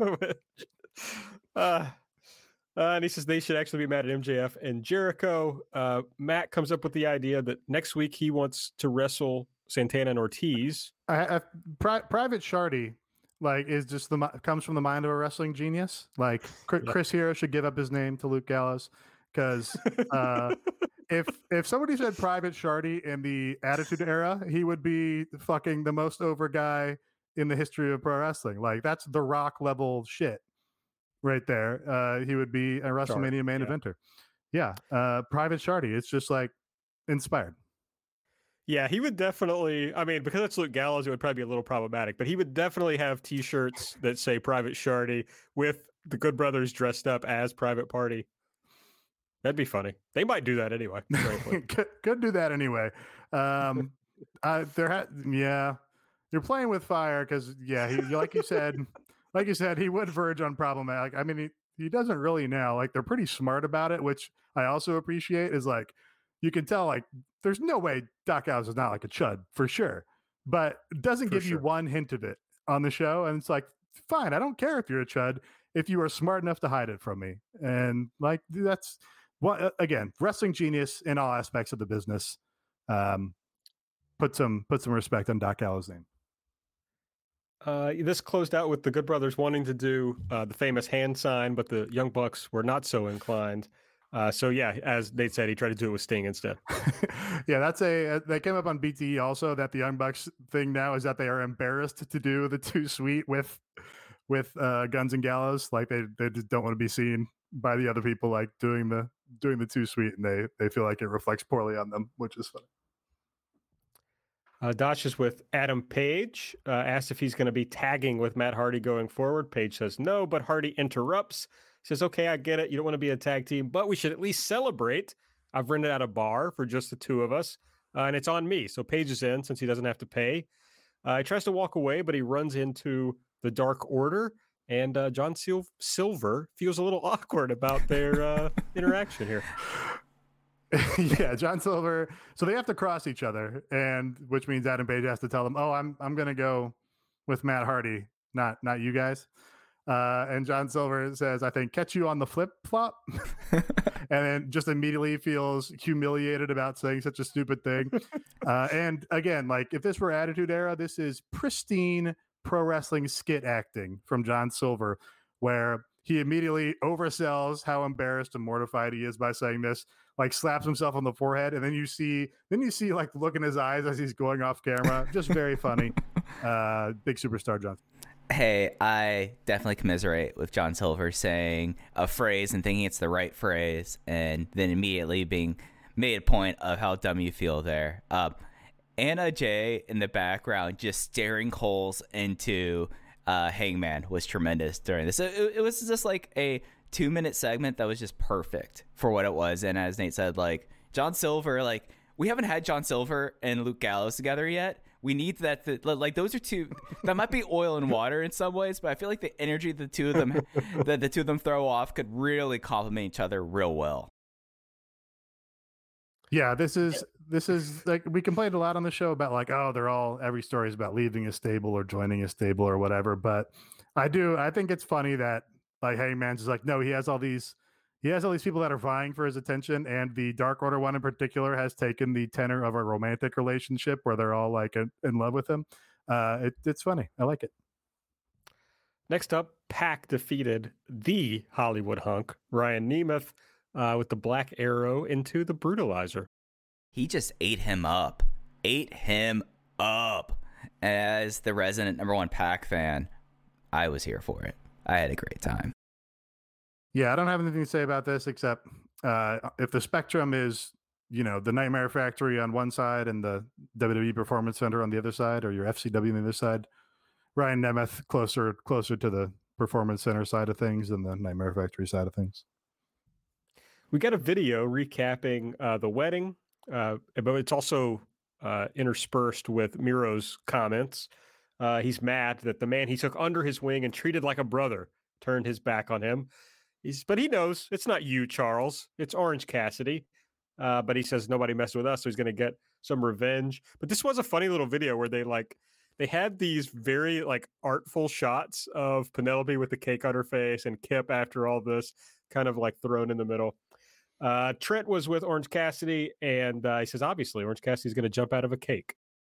And he says they should actually be mad at MJF and Jericho. Matt comes up with the idea that next week he wants to wrestle Santana and Ortiz. Private Shardy, like, is just comes from the mind of a wrestling genius. Like, Chris Hero should give up his name to Luke Gallows, because if somebody said Private Shardy in the Attitude Era, he would be fucking the most over guy in the history of pro wrestling. Like, that's The Rock level shit right there. He would be a WrestleMania main eventer. Yeah. Private Shardy. It's just like inspired. Yeah, he would definitely, I mean, because it's Luke Gallows, it would probably be a little problematic, but he would definitely have t-shirts that say Private Shardy with the Good Brothers dressed up as Private Party. That'd be funny. They might do that anyway. Could do that anyway. You're playing with fire because, like you said, he would verge on problematic. I mean, he doesn't really now. Like, they're pretty smart about it, which I also appreciate. Is like, you can tell, like, there's no way Doc Gallows is not like a chud for sure, but it doesn't give you one hint of it on the show, and it's like, fine, I don't care if you're a chud if you are smart enough to hide it from me. And like, that's what, again, wrestling genius in all aspects of the business. Put some respect on Doc Gallows' name. This closed out with the Good Brothers wanting to do the famous hand sign, but the Young Bucks were not so inclined. So yeah, as Nate said, he tried to do it with Sting instead. Yeah, that came up on BTE also, that the Young Bucks thing now is that they are embarrassed to do the Too Sweet with Guns and Gallows. Like, they just don't want to be seen by the other people like doing the Too Sweet, and they feel like it reflects poorly on them, which is funny. Dash is with Adam Page, asked if he's going to be tagging with Matt Hardy going forward. Page says no, but Hardy interrupts. Says, okay, I get it. You don't want to be a tag team, but we should at least celebrate. I've rented out a bar for just the two of us, and it's on me. So Page is in since he doesn't have to pay. He tries to walk away, but he runs into the Dark Order, and John Silver feels a little awkward about their interaction here. Yeah, John Silver. So they have to cross each other, and which means Adam Page has to tell them, "Oh, I'm going to go with Matt Hardy, not you guys." And John Silver says, I think, catch you on the flip flop. And then just immediately feels humiliated about saying such a stupid thing. And again, like, if this were Attitude Era, this is pristine pro wrestling skit acting from John Silver, where he immediately oversells how embarrassed and mortified he is by saying this, like slaps himself on the forehead. And then you see like look in his eyes as he's going off camera. Just very funny. Big superstar, John. Hey, I definitely commiserate with John Silver saying a phrase and thinking it's the right phrase, and then immediately being made a point of how dumb you feel there. Anna Jay in the background just staring holes into Hangman was tremendous during this. It was just like a 2-minute segment that was just perfect for what it was. And as Nate said, like, John Silver, like, we haven't had John Silver and Luke Gallows together yet. We need that. Like, those are two that might be oil and water in some ways, but I feel like the energy the two of them throw off could really complement each other real well. Yeah, this is like, we complained a lot on the show about like, oh, every story is about leaving a stable or joining a stable or whatever. But I think it's funny that Like Hangman's is like, no, he has all these people that are vying for his attention, and the Dark Order one in particular has taken the tenor of a romantic relationship where they're all like in love with him. It's funny. I like it. Next up, Pac defeated the Hollywood hunk, Ryan Nemeth, with the Black Arrow into the Brutalizer. He just ate him up. As the resident #1 Pac fan, I was here for it. I had a great time. Yeah, I don't have anything to say about this except if the spectrum is, the Nightmare Factory on one side and the WWE Performance Center on the other side, or your FCW on the other side, Ryan Nemeth closer to the Performance Center side of things than the Nightmare Factory side of things. We got a video recapping the wedding, but it's also interspersed with Miro's comments. He's mad that the man he took under his wing and treated like a brother turned his back on him. But he knows it's not you, Charles. It's Orange Cassidy. But he says nobody messed with us, so he's going to get some revenge. But this was a funny little video where they had these very artful shots of Penelope with the cake on her face and Kip after all this kind of thrown in the middle. Trent was with Orange Cassidy, and he says, obviously, Orange Cassidy's going to jump out of a cake.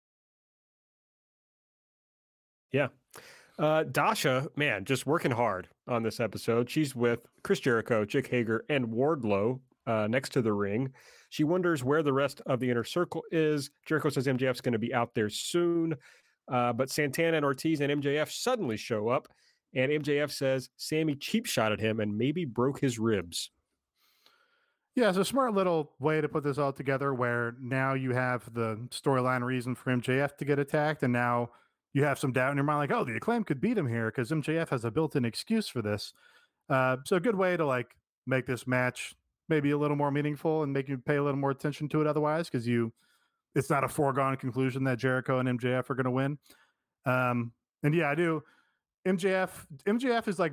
Yeah. Dasha, man, just working hard on this episode. She's with Chris Jericho, Jake Hager, and Wardlow next to the ring. She wonders where the rest of the Inner Circle is. Jericho says MJF's going to be out there soon. But Santana and Ortiz and MJF suddenly show up, and MJF says Sammy cheap-shotted him and maybe broke his ribs. Yeah, it's a smart little way to put this all together where now you have the storyline reason for MJF to get attacked, and now you have some doubt in your mind, like, oh, the Acclaim could beat him here because MJF has a built-in excuse for this. So a good way to make this match maybe a little more meaningful and make you pay a little more attention to it otherwise, because it's not a foregone conclusion that Jericho and MJF are going to win. And yeah, I do. MJF is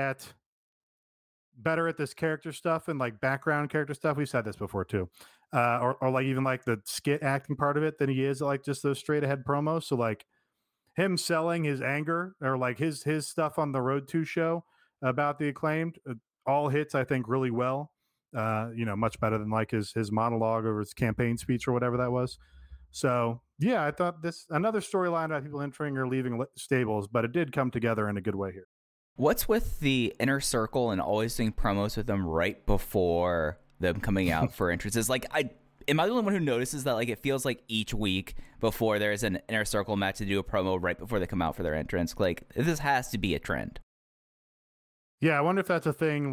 better at this character stuff and background character stuff. We've said this before too. Or even the skit acting part of it than he is just those straight ahead promos. So him selling his anger or his stuff on the Road 2 show about the Acclaimed all hits, I think, really well. Much better than his monologue or his campaign speech or whatever that was. So yeah, I thought this another storyline about people entering or leaving stables, but it did come together in a good way here. What's with the Inner Circle and always doing promos with them right before them coming out for entrances? Am I the only one who notices that it feels like each week before there's an Inner Circle match to do a promo right before they come out for their entrance? This has to be a trend. Yeah, I wonder if that's a thing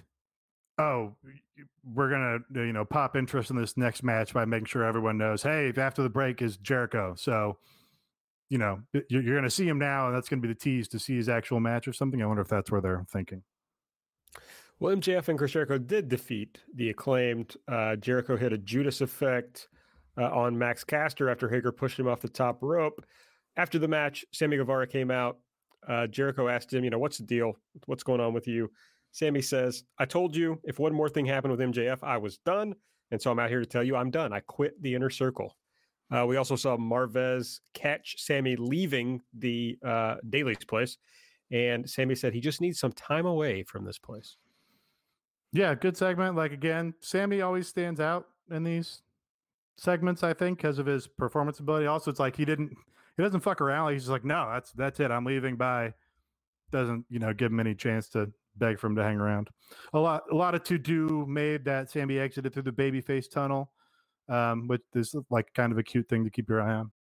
oh, we're going to, pop interest in this next match by making sure everyone knows, hey, after the break is Jericho. So, you're going to see him now, and that's going to be the tease to see his actual match or something. I wonder if that's where they're thinking. Well, MJF and Chris Jericho did defeat the Acclaimed. Jericho hit a Judas effect on Max Caster after Hager pushed him off the top rope. After the match, Sammy Guevara came out. Jericho asked him, what's the deal? What's going on with you? Sammy says, I told you if one more thing happened with MJF, I was done. And so I'm out here to tell you I'm done. I quit the Inner Circle. We also saw Marvez catch Sammy leaving the Daily's place. And Sammy said he just needs some time away from this place. Yeah, good segment. Again, Sammy always stands out in these segments, I think, because of his performance ability. Also, it's he doesn't fuck around. He's just no, that's it. I'm leaving. Bye. Doesn't, give him any chance to beg for him to hang around. A lot of to-do made that Sammy exited through the babyface tunnel, which is kind of a cute thing to keep your eye on.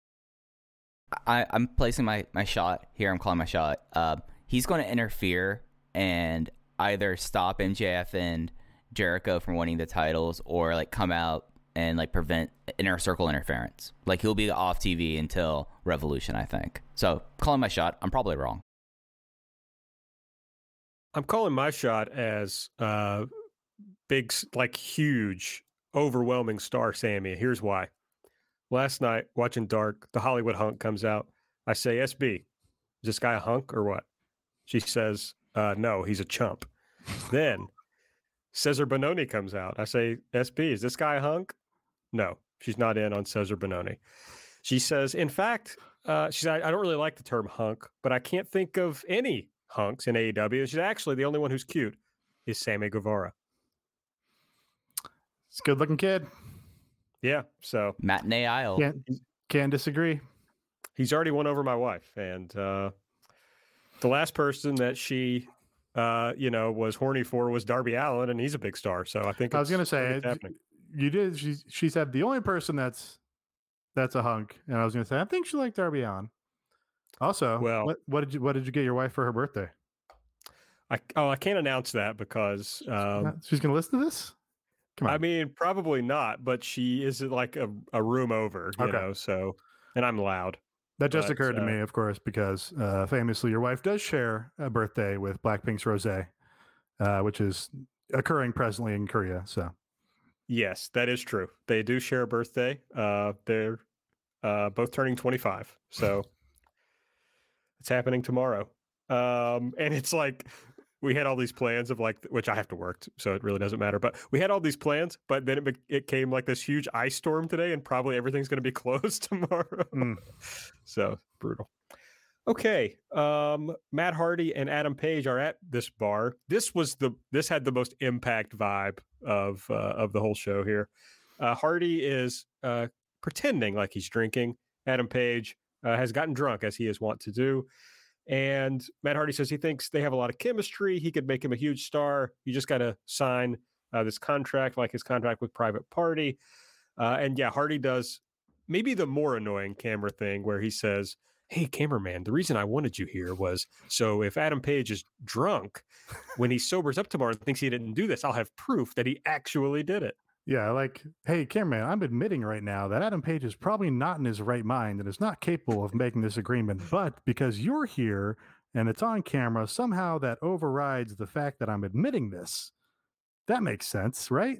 I'm placing my shot here. I'm calling my shot. He's going to interfere and either stop MJF and Jericho from winning the titles or come out and prevent Inner Circle interference. He'll be off TV until Revolution, I think. So calling my shot. I'm probably wrong. I'm calling my shot as big, huge, overwhelming star Sammy. Here's why. Last night, watching Dark, the Hollywood hunk comes out. I say, SB, is this guy a hunk or what? She says, no, he's a chump. Then Cesar Bononi comes out. I say, SB, is this guy a hunk? No, she's not in on Cesar Bononi. She says, in fact, she said, I don't really like the term hunk, but I can't think of any hunks in AEW. She's actually the only one who's cute is Sammy Guevara. It's a good-looking kid. Yeah, so Matinee aisle. Can't disagree. He's already won over my wife, and the last person that she, was horny for was Darby Allin, and he's a big star. So I think I was going to say, you did. She said the only person that's a hunk, and I was going to say I think she liked Darby Allin. Also, well, what did you get your wife for her birthday? I can't announce that because she's going to listen to this. Come on. I mean, probably not, but she is like a room over, you know. So, and I'm loud. That just occurred to me, of course, because famously your wife does share a birthday with Blackpink's Rosé, which is occurring presently in Korea. So, yes, that is true. They do share a birthday. They're both turning 25. So it's happening tomorrow. And it's like we had all these plans of like, which I have to work, so it really doesn't matter. But we had all these plans, but then it came like this huge ice storm today, and probably everything's going to be closed tomorrow. So brutal. Okay, Matt Hardy and Adam Page are at this bar. This had the most impact vibe of the whole show here. Hardy is pretending like he's drinking. Adam Page has gotten drunk, as he is wont to do. And Matt Hardy says he thinks they have a lot of chemistry. He could make him a huge star. You just got to sign this contract, like his contract with Private Party. And yeah, Hardy does maybe the more annoying camera thing where he says, "Hey, cameraman, the reason I wanted you here was so if Adam Page is drunk, when he sobers up tomorrow and thinks he didn't do this, I'll have proof that he actually did it." Yeah, like, hey, cameraman, I'm admitting right now that Adam Page is probably not in his right mind and is not capable of making this agreement. But because you're here and it's on camera, somehow that overrides the fact that I'm admitting this. That makes sense, right?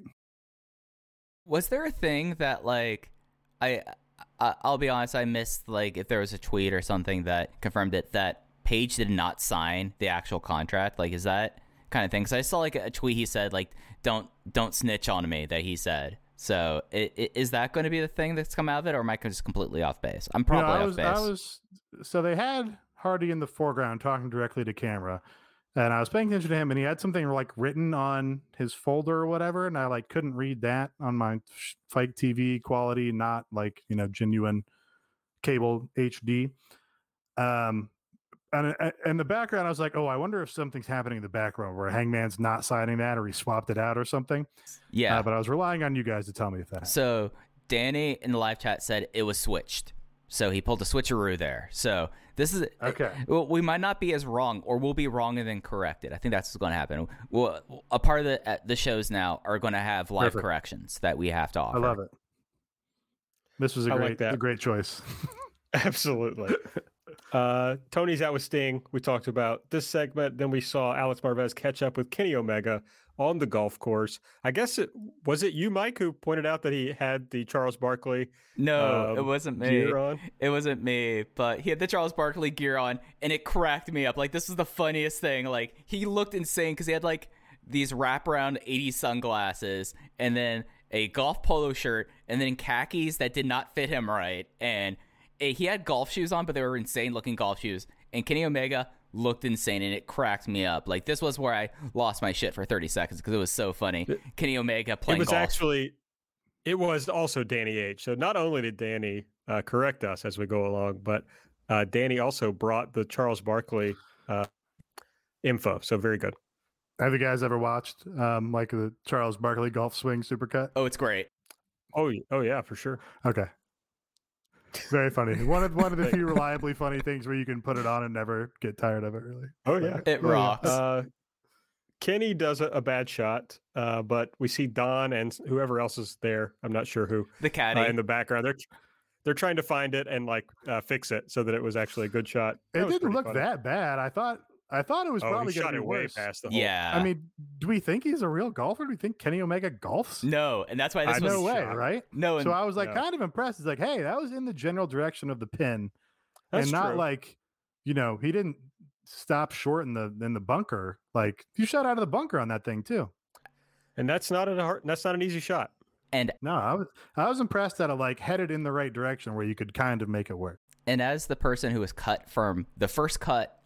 Was there a thing that, like, I'll be honest, I missed, like, if there was a tweet or something that confirmed it, that Page did not sign the actual contract? Like, is that kind of thing? Because I saw, like, a tweet he said, like, don't snitch on me, that he said. So is that going to be the thing that's come out of it, or am I just completely off base? I'm probably off base. So they had Hardy in the foreground talking directly to camera, and I was paying attention to him, and he had something like written on his folder or whatever, and I like couldn't read that on my Fike TV quality, not like, genuine cable HD. And in the background, I was like, oh, I wonder if something's happening in the background where Hangman's not signing that or he swapped it out or something. Yeah. But I was relying on you guys to tell me if that happened. So Danny in the live chat said it was switched. So he pulled a switcheroo there. So this is okay. We might not be as wrong, or we'll be wrong and then corrected. I think that's what's going to happen. Well, a part of the shows now are going to have live corrections that we have to offer. I love it. This was a great choice. Absolutely. Tony's out with Sting. We talked about this segment. Then we saw Alex Marvez catch up with Kenny Omega on the golf course. I guess was it you, Mike, who pointed out that he had the Charles Barkley? No, it wasn't me. Gear on? It wasn't me, but he had the Charles Barkley gear on, and it cracked me up. Like, this is the funniest thing. Like, he looked insane because he had like these wraparound 80s sunglasses, and then a golf polo shirt, and then khakis that did not fit him right, and he had golf shoes on, but they were insane looking golf shoes. And Kenny Omega looked insane, and it cracked me up. Like, this was where I lost my shit for 30 seconds because it was so funny. Kenny Omega playing golf. It was also Danny H. So not only did Danny correct us as we go along, but Danny also brought the Charles Barkley info. So very good. Have you guys ever watched like the Charles Barkley golf swing supercut? Oh, it's great. Oh yeah, for sure. Okay. Very funny. One of the few reliably funny things where you can put it on and never get tired of it, really. Oh, yeah. It rocks. Kenny does a bad shot, but we see Don and whoever else is there. I'm not sure who. The caddy. In the background. They're trying to find it and like fix it so that it was actually a good shot. It didn't look that bad. I thought it was probably going to be worse. Way past the hole. Yeah. I mean, do we think he's a real golfer? Do we think Kenny Omega golfs? No, and that's why this was no way, right? No, so I was like kind of impressed. It's like, hey, that was in the general direction of the pin, that's and not true. like, he didn't stop short in the bunker. Like, you shot out of the bunker on that thing too, and that's not an easy shot. And no, I was impressed that it like headed in the right direction where you could kind of make it work. And as the person who was cut from the first cut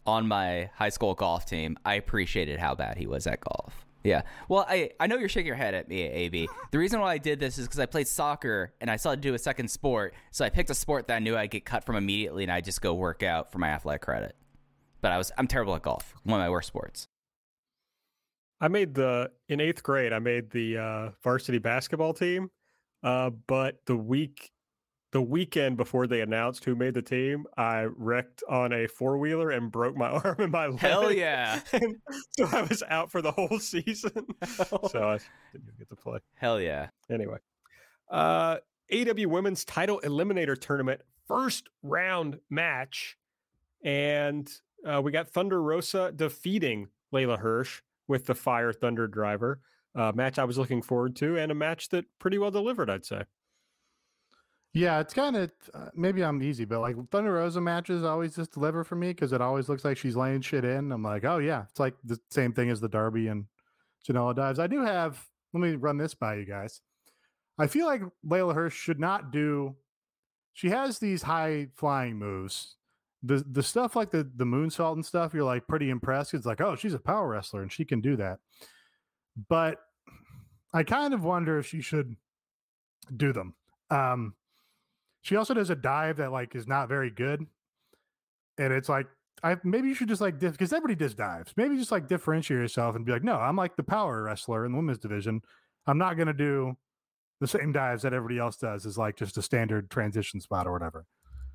on my high school golf team, I appreciated how bad he was at golf. Yeah. Well, I know you're shaking your head at me, AB. The reason why I did this is because I played soccer and I saw to do a second sport. So I picked a sport that I knew I'd get cut from immediately, and I just go work out for my athletic credit. But I'm terrible at golf. One of my worst sports. In 8th grade, I made the varsity basketball team. But the weekend before they announced who made the team, I wrecked on a 4-wheeler and broke my arm and my leg. Hell yeah. And so I was out for the whole season. So I didn't get to play. Hell yeah. Anyway, AEW Women's Title Eliminator Tournament first round match. And we got Thunder Rosa defeating Layla Hirsch with the Fire Thunder Driver. Match I was looking forward to, and a match that pretty well delivered, I'd say. Yeah, it's kind of, maybe I'm easy, but like Thunder Rosa matches always just deliver for me because it always looks like she's laying shit in. I'm like, oh yeah, it's like the same thing as the Darby and Janela dives. I do have, let me run this by you guys. I feel like Layla Hirsch should not do, she has these high flying moves. The stuff like the moonsault and stuff, you're like pretty impressed. It's like, oh, she's a power wrestler and she can do that. But I kind of wonder if she should do them. She also does a dive that like is not very good. And it's like, maybe you should just like, because everybody does dives. Maybe just like differentiate yourself and be like, no, I'm like the power wrestler in the women's division. I'm not going to do the same dives that everybody else does as like just a standard transition spot or whatever.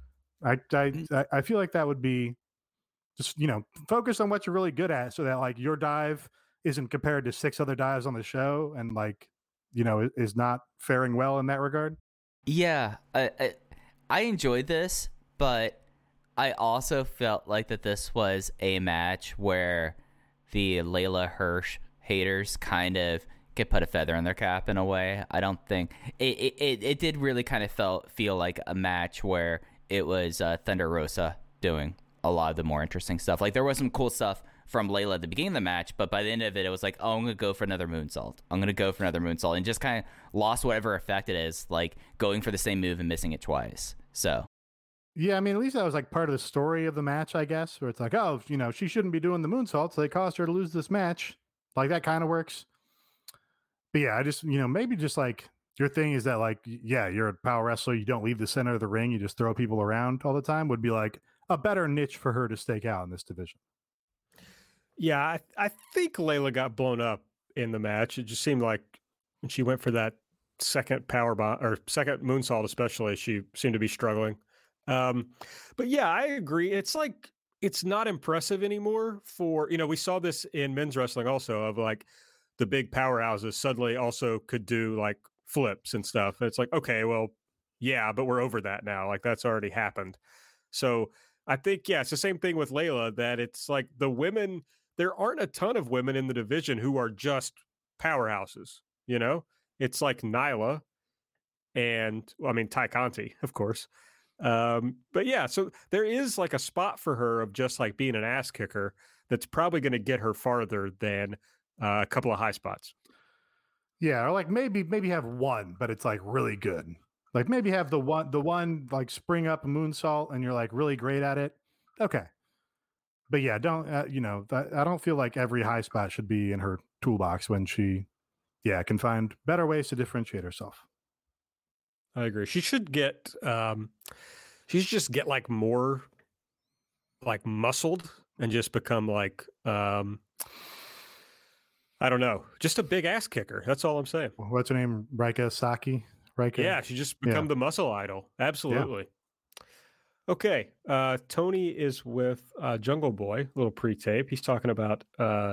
I feel like that would be just, focus on what you're really good at so that like your dive isn't compared to 6 other dives on the show and like, is not faring well in that regard. Yeah, I enjoyed this, but I also felt like that this was a match where the Layla Hirsch haters kind of could put a feather in their cap in a way. I don't think it did really kind of feel like a match where it was Thunder Rosa doing a lot of the more interesting stuff. Like there was some cool stuff from Layla at the beginning of the match, but by the end of it, it was like, oh, I'm going to go for another moonsault. And just kind of lost whatever effect it is, like going for the same move and missing it twice. So, yeah, I mean, at least that was like part of the story of the match, I guess, where it's like, oh, she shouldn't be doing the moonsault, so they caused her to lose this match. Like that kind of works. But yeah, I just, maybe just like your thing is that like, yeah, you're a power wrestler. You don't leave the center of the ring. You just throw people around all the time would be like a better niche for her to stake out in this division. Yeah, I think Layla got blown up in the match. It just seemed like when she went for that second power bomb or second moonsault, especially, she seemed to be struggling. But yeah, I agree. It's like, it's not impressive anymore for, we saw this in men's wrestling also of like the big powerhouses suddenly also could do like flips and stuff. It's like, okay, well, yeah, but we're over that now. Like that's already happened. So I think, yeah, it's the same thing with Layla, that it's like the women, there aren't a ton of women in the division who are just powerhouses, It's like Nyla and, Ty Conti, of course. But yeah, so there is like a spot for her of just like being an ass kicker that's probably going to get her farther than a couple of high spots. Yeah, or like maybe have one, but it's like really good. Like maybe have the one like spring up a moonsault and you're like really great at it. Okay. But yeah, don't, I don't feel like every high spot should be in her toolbox when she, can find better ways to differentiate herself. I agree. She should get, she should just get like more like muscled and just become like, I don't know, just a big ass kicker. That's all I'm saying. What's her name? Rika Saki? Rika? Yeah, she just become the muscle idol. Absolutely. Yeah. Okay, Tony is with Jungle Boy, a little pre-tape. He's talking about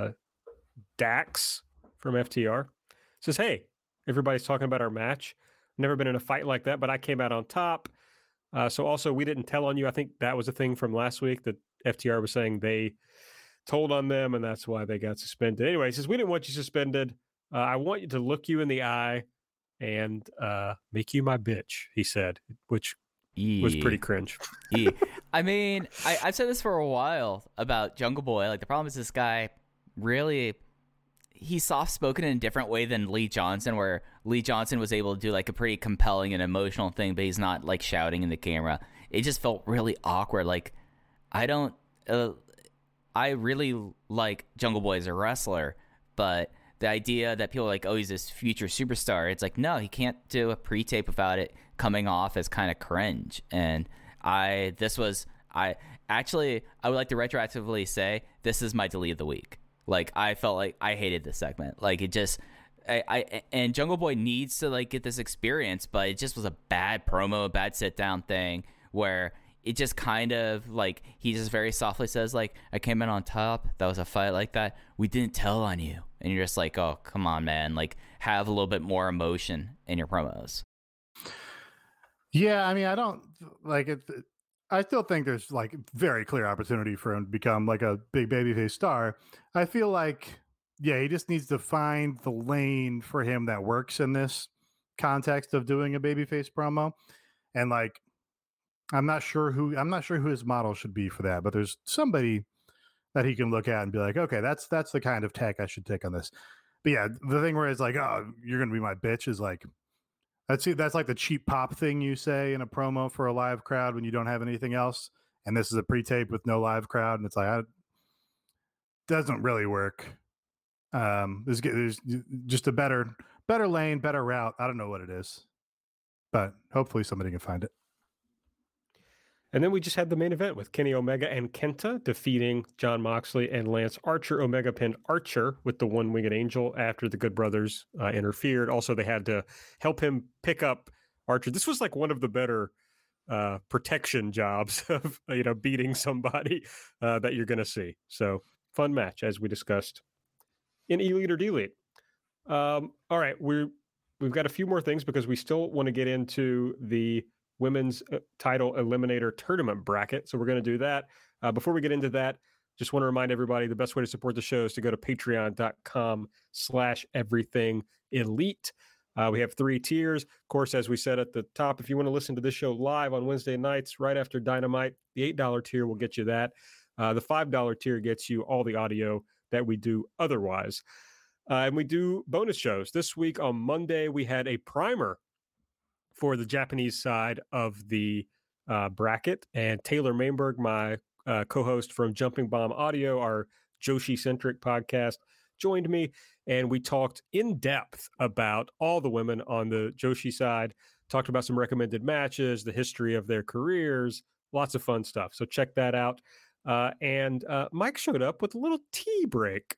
Dax from FTR. Says, hey, everybody's talking about our match. Never been in a fight like that, but I came out on top. So also, we didn't tell on you. I think that was a thing from last week that FTR was saying they told on them, and that's why they got suspended. Anyway, he says, we didn't want you suspended. I want you to look you in the eye and make you my bitch, he said, which was pretty cringe. I mean, I've said this for a while about Jungle Boy. Like, the problem is this guy really, he's soft-spoken in a different way than Lee Johnson, where Lee Johnson was able to do like a pretty compelling and emotional thing, but he's not like shouting in the camera. It just felt really awkward. Like, I don't, I really like Jungle Boy as a wrestler, but the idea that people are like, oh, he's this future superstar, it's like, no, he can't do a pre-tape without it coming off as kind of cringe. And I would like to retroactively say this is my delete of the week. Like, I felt like I hated this segment. Like, it just, and Jungle Boy needs to like get this experience, but it just was a bad promo, a bad sit down thing where it just kind of like, he just very softly says like, I came in on top. That was a fight like that. We didn't tell on you. And you're just like, oh, come on, man. Like, have a little bit more emotion in your promos. Yeah. I mean, I don't like it. I still think there's like very clear opportunity for him to become like a big babyface star. I feel like, yeah, he just needs to find the lane for him that works in this context of doing a babyface promo. And like, I'm not sure who his model should be for that, but there's somebody that he can look at and be like, okay, that's the kind of tack I should take on this. But yeah, the thing where it's like, oh, you're gonna be my bitch is like, that's like the cheap pop thing you say in a promo for a live crowd when you don't have anything else. And this is a pre-tape with no live crowd, and it's like, doesn't really work. There's just a better lane, better route. I don't know what it is, but hopefully somebody can find it. And then we just had the main event with Kenny Omega and Kenta defeating Jon Moxley and Lance Archer. Omega pinned Archer with the one-winged angel after the Good Brothers interfered. Also, they had to help him pick up Archer. This was like one of the better protection jobs of beating somebody that you're going to see. So fun match, as we discussed in Elite or Delete. All right, we've got a few more things because we still want to get into the women's title eliminator tournament bracket. So we're going to do that. Before we get into that, just want to remind everybody the best way to support the show is to go to patreon.com/everythingelite. We have 3 tiers. Of course, as we said at the top, if you want to listen to this show live on Wednesday nights, right after Dynamite, the $8 tier will get you that. The $5 tier gets you all the audio that we do otherwise. And we do bonus shows. This week on Monday, we had a primer for the Japanese side of the bracket. And Taylor Mainberg, my co-host from Jumping Bomb Audio, our Joshi-centric podcast, joined me. And we talked in depth about all the women on the Joshi side, talked about some recommended matches, the history of their careers, lots of fun stuff. So check that out. And Mike showed up with a little tea break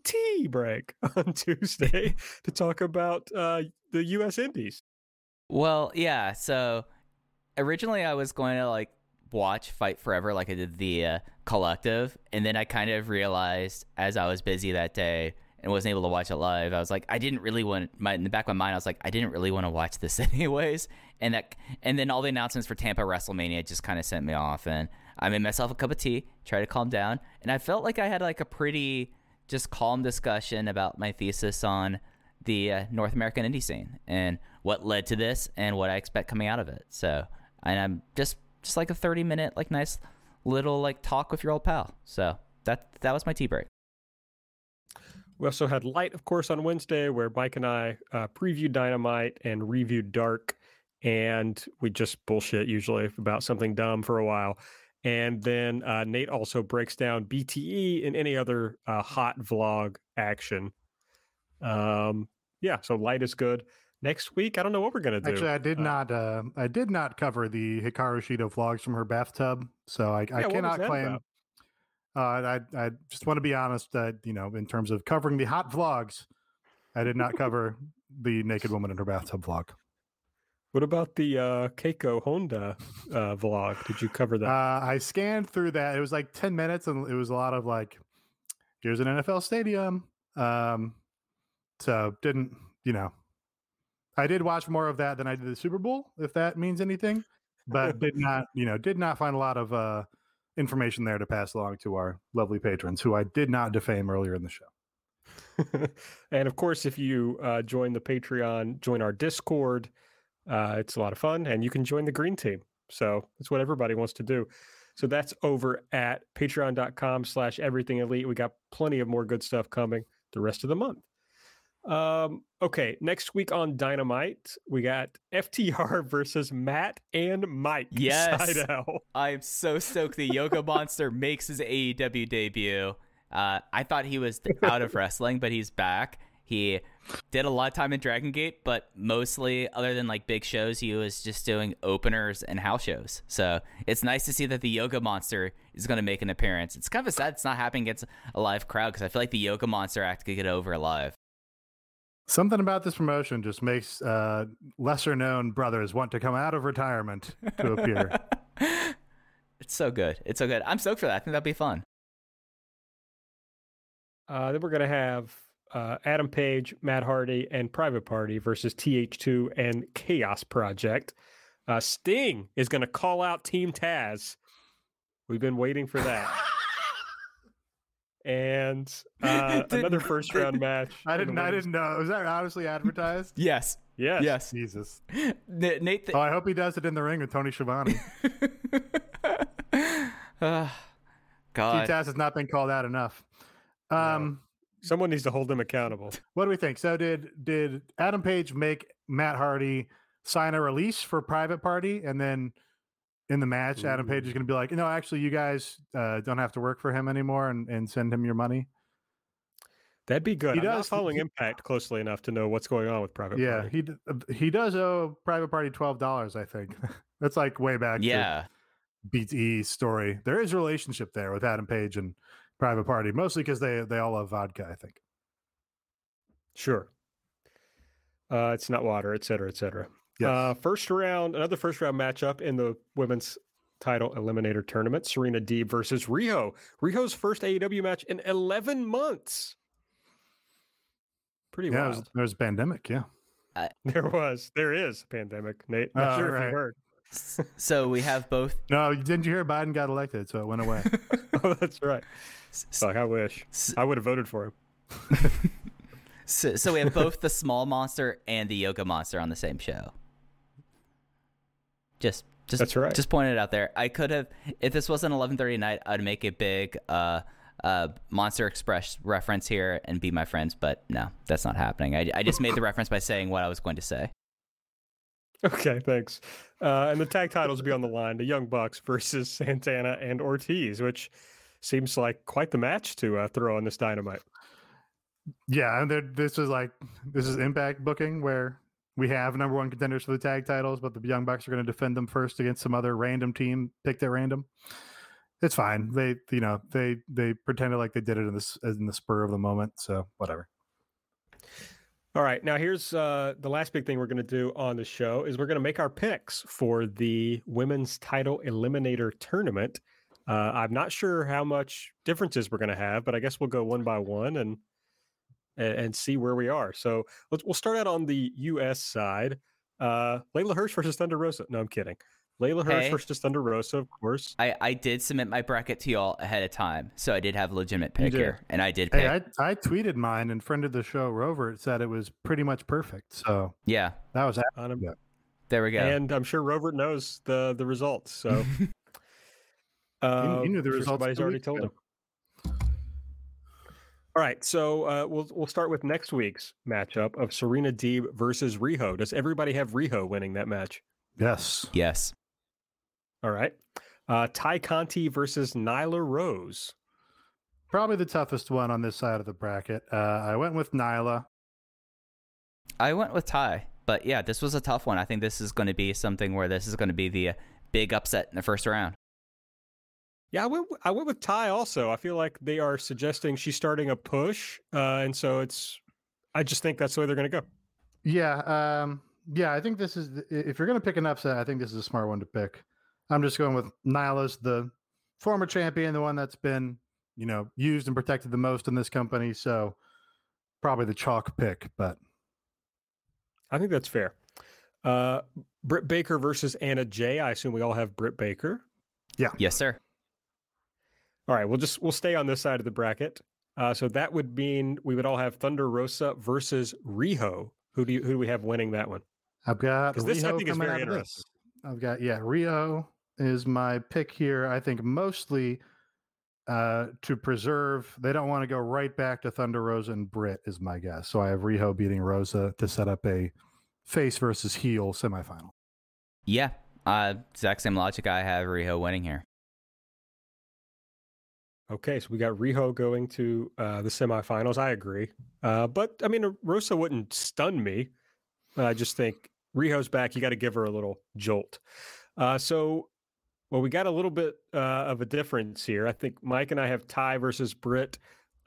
on Tuesday to talk about the U.S. Indies. Well, yeah. So originally I was going to like watch Fight Forever like I did the Collective. And then I kind of realized as I was busy that day and wasn't able to watch it live, I was like, I didn't really want in the back of my mind, I was like, I didn't really want to watch this anyways. And then all the announcements for Tampa WrestleMania just kind of sent me off. And I made myself a cup of tea, tried to calm down. And I felt like I had like a pretty just calm discussion about my thesis on the North American indie scene and what led to this and what I expect coming out of it. So, and I'm just like a 30-minute, like nice little like talk with your old pal. So that was my tea break. We also had Light, of course, on Wednesday, where Mike and I previewed Dynamite and reviewed Dark, and we just bullshit usually about something dumb for a while. And then Nate also breaks down BTE and any other hot vlog action. Yeah, so Light is good. Next week, I don't know what we're gonna do. Actually, I did not cover the Hikaru Shida vlogs from her bathtub, so I cannot claim. I just want to be honest that in terms of covering the hot vlogs, I did not cover the naked woman in her bathtub vlog. What about the Keiko Honda vlog? Did you cover that? I scanned through that. It was like 10 minutes, and it was a lot of like, here's an NFL stadium. So didn't, I did watch more of that than I did the Super Bowl, if that means anything, but did not find a lot of information there to pass along to our lovely patrons, who I did not defame earlier in the show. And of course, if you join the Patreon, join our Discord, it's a lot of fun, and you can join the green team. So it's what everybody wants to do. So that's over at patreon.com/everythingelite. We got plenty of more good stuff coming the rest of the month. Okay, next week on Dynamite, we got FTR versus Matt and Mike. Yes, Sydal. I'm so stoked the Yoga Monster makes his AEW debut. I thought he was out of wrestling, but he's back. He did a lot of time in Dragon Gate, but mostly, other than like big shows, he was just doing openers and house shows. So it's nice to see that the Yoga Monster is going to make an appearance. It's kind of sad it's not happening against a live crowd, because I feel like the Yoga Monster act could get over live. Something about this promotion just makes lesser known brothers want to come out of retirement to appear. It's so good. It's so good. I'm stoked for that. I think that'd be fun. Then we're going to have Adam Page, Matt Hardy, and Private Party versus TH2 and Chaos Project. Sting is going to call out Team Taz. We've been waiting for that. And another first round match. I didn't know. Was that honestly advertised? Yes. Yes. Jesus. Nate. I hope he does it in the ring with Tony Schiavone. God. Team Taz has not been called out enough. No. Someone needs to hold them accountable. What do we think? So did Adam Page make Matt Hardy sign a release for Private Party, and then in the match, Adam Page is going to be like, no, actually, you guys don't have to work for him anymore, and send him your money? That'd be good. I'm not following Impact closely enough to know what's going on with Private Party. Yeah, he does owe Private Party $12, I think. That's like way back to BTE story. There is a relationship there with Adam Page and Private Party, mostly because they all love vodka, I think. Sure. It's not water, et cetera, et cetera. Yes. Another first round matchup in the women's title eliminator tournament. Serena Deeb versus Riho. Riho's first AEW match in 11 months. Pretty wild. There was a pandemic, yeah. There is a pandemic, Nate. Not sure if you heard. So we have both. No, didn't you hear Biden got elected, so it went away. Oh, that's right. Fuck, I wish. I would have voted for him. So we have both the Small Monster and the Yoga Monster on the same show. Just that's right. Just pointed it out there. I could have, if this wasn't 11:30 night, I'd make a big Monster Express reference here and be my friends, but no, that's not happening. I just made the reference by saying what I was going to say. Okay, thanks. And the tag titles will be on the line: the Young Bucks versus Santana and Ortiz, which seems like quite the match to throw on this Dynamite. Yeah, and this is Impact booking where we have number one contenders for the tag titles, but the Young Bucks are going to defend them first against some other random team picked at random. It's fine. They pretended like they did it in the spur of the moment, so whatever. All right, now here's the last big thing we're going to do on the show is we're going to make our picks for the women's title eliminator tournament. I'm not sure how much differences we're going to have, but I guess we'll go one by one and see where we are. So we'll start out on the U.S. side. Layla Hirsch versus Thunder Rosa. No, I'm kidding. Layla Hirsch versus Thunder Rosa, of course. I did submit my bracket to y'all ahead of time, so I did have a legitimate pick here, and I did pick. Hey, I tweeted mine, and friend of the show, Rover, said it was pretty much perfect. So yeah, that was on him. There we go. And I'm sure Rover knows the results. So he knew the results. Somebody's already told him. All right, so we'll start with next week's matchup of Serena Deeb versus Riho. Does everybody have Riho winning that match? Yes. Yes. All right. Ty Conti versus Nyla Rose. Probably the toughest one on this side of the bracket. I went with Nyla. I went with Ty, but yeah, this was a tough one. I think this is going to be something where this is going to be the big upset in the first round. Yeah, I went with Ty also. I feel like they are suggesting she's starting a push, and so I just think that's the way they're going to go. Yeah, I think this is, if you're going to pick an upset, I think this is a smart one to pick. I'm just going with Nyla's the former champion, the one that's been, used and protected the most in this company. So probably the chalk pick, but I think that's fair. Britt Baker versus Anna Jay. I assume we all have Britt Baker. Yeah. Yes, sir. All right, we'll stay on this side of the bracket. So that would mean we would all have Thunder Rosa versus Riho. Who do we have winning that one? I've got because this I think is very interesting. I've got Riho is my pick here. I think mostly to preserve. They don't want to go right back to Thunder Rosa and Britt, is my guess. So I have Riho beating Rosa to set up a face versus heel semifinal. Yeah, exact same logic. I have Riho winning here. Okay, so we got Riho going to the semifinals. I agree. But, I mean, Rosa wouldn't stun me. I just think Riho's back. You got to give her a little jolt. Well, we got a little bit of a difference here. I think Mike and I have Ty versus Britt.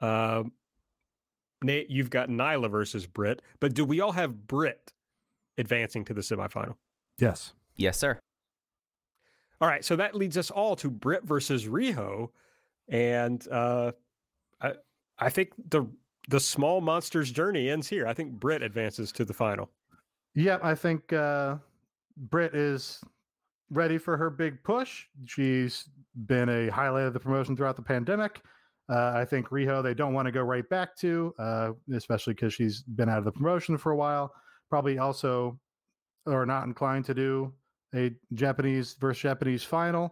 Nate, you've got Nyla versus Britt. But do we all have Britt advancing to the semifinal? Yes. Yes, sir. All right, so that leads us all to Britt versus Riho. And I think the small monster's journey ends here. I think Britt advances to the final. Yeah, I think Britt is ready for her big push. She's been a highlight of the promotion throughout the pandemic. I think Riho, they don't want to go right back to, especially because she's been out of the promotion for a while. Probably also are not inclined to do a Japanese versus Japanese final.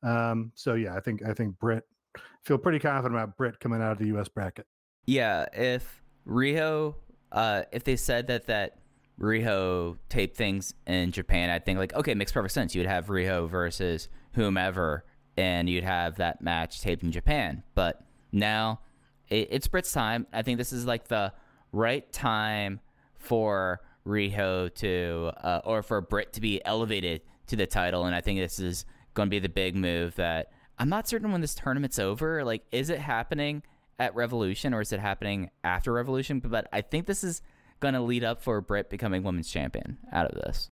So yeah, I think Britt, feel pretty confident about Britt coming out of the U.S. bracket. Yeah, if Riho, if they said that Riho taped things in Japan, I think like, okay, it makes perfect sense. You would have Riho versus whomever, and you'd have that match taped in Japan. But now it's Britt's time. I think this is like the right time for Riho to, or for Britt to be elevated to the title. And I think this is going to be the big move that I'm not certain when this tournament's over. Like, is it happening at Revolution or is it happening after Revolution? But I think this is going to lead up for Britt becoming women's champion out of this.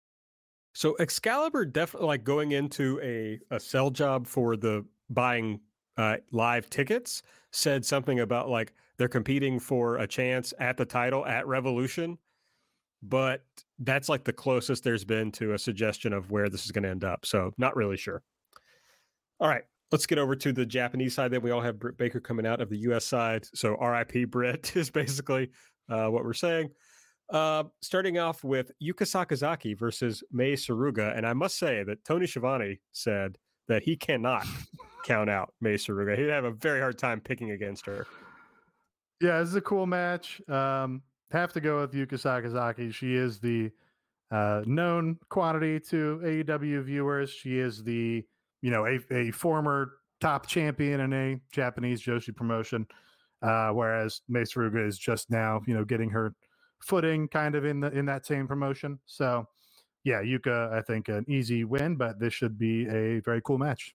So Excalibur definitely, like, going into a sell job for the buying live tickets, said something about like they're competing for a chance at the title at Revolution, but that's like the closest there's been to a suggestion of where this is going to end up. So not really sure. All right, let's get over to the Japanese side. Then we all have Britt Baker coming out of the U.S. side. So RIP Britt is basically what we're saying. Starting off with Yuka Sakazaki versus Mei Suruga. And I must say that Tony Schiavone said that he cannot count out Mei Suruga. He'd have a very hard time picking against her. Yeah, this is a cool match. Have to go with Yuka Sakazaki. She is the known quantity to AEW viewers. She is the, a former top champion in a Japanese Joshi promotion, whereas Mei Suruga is just now, getting her footing kind of in that same promotion. So yeah, Yuka, I think an easy win, but this should be a very cool match.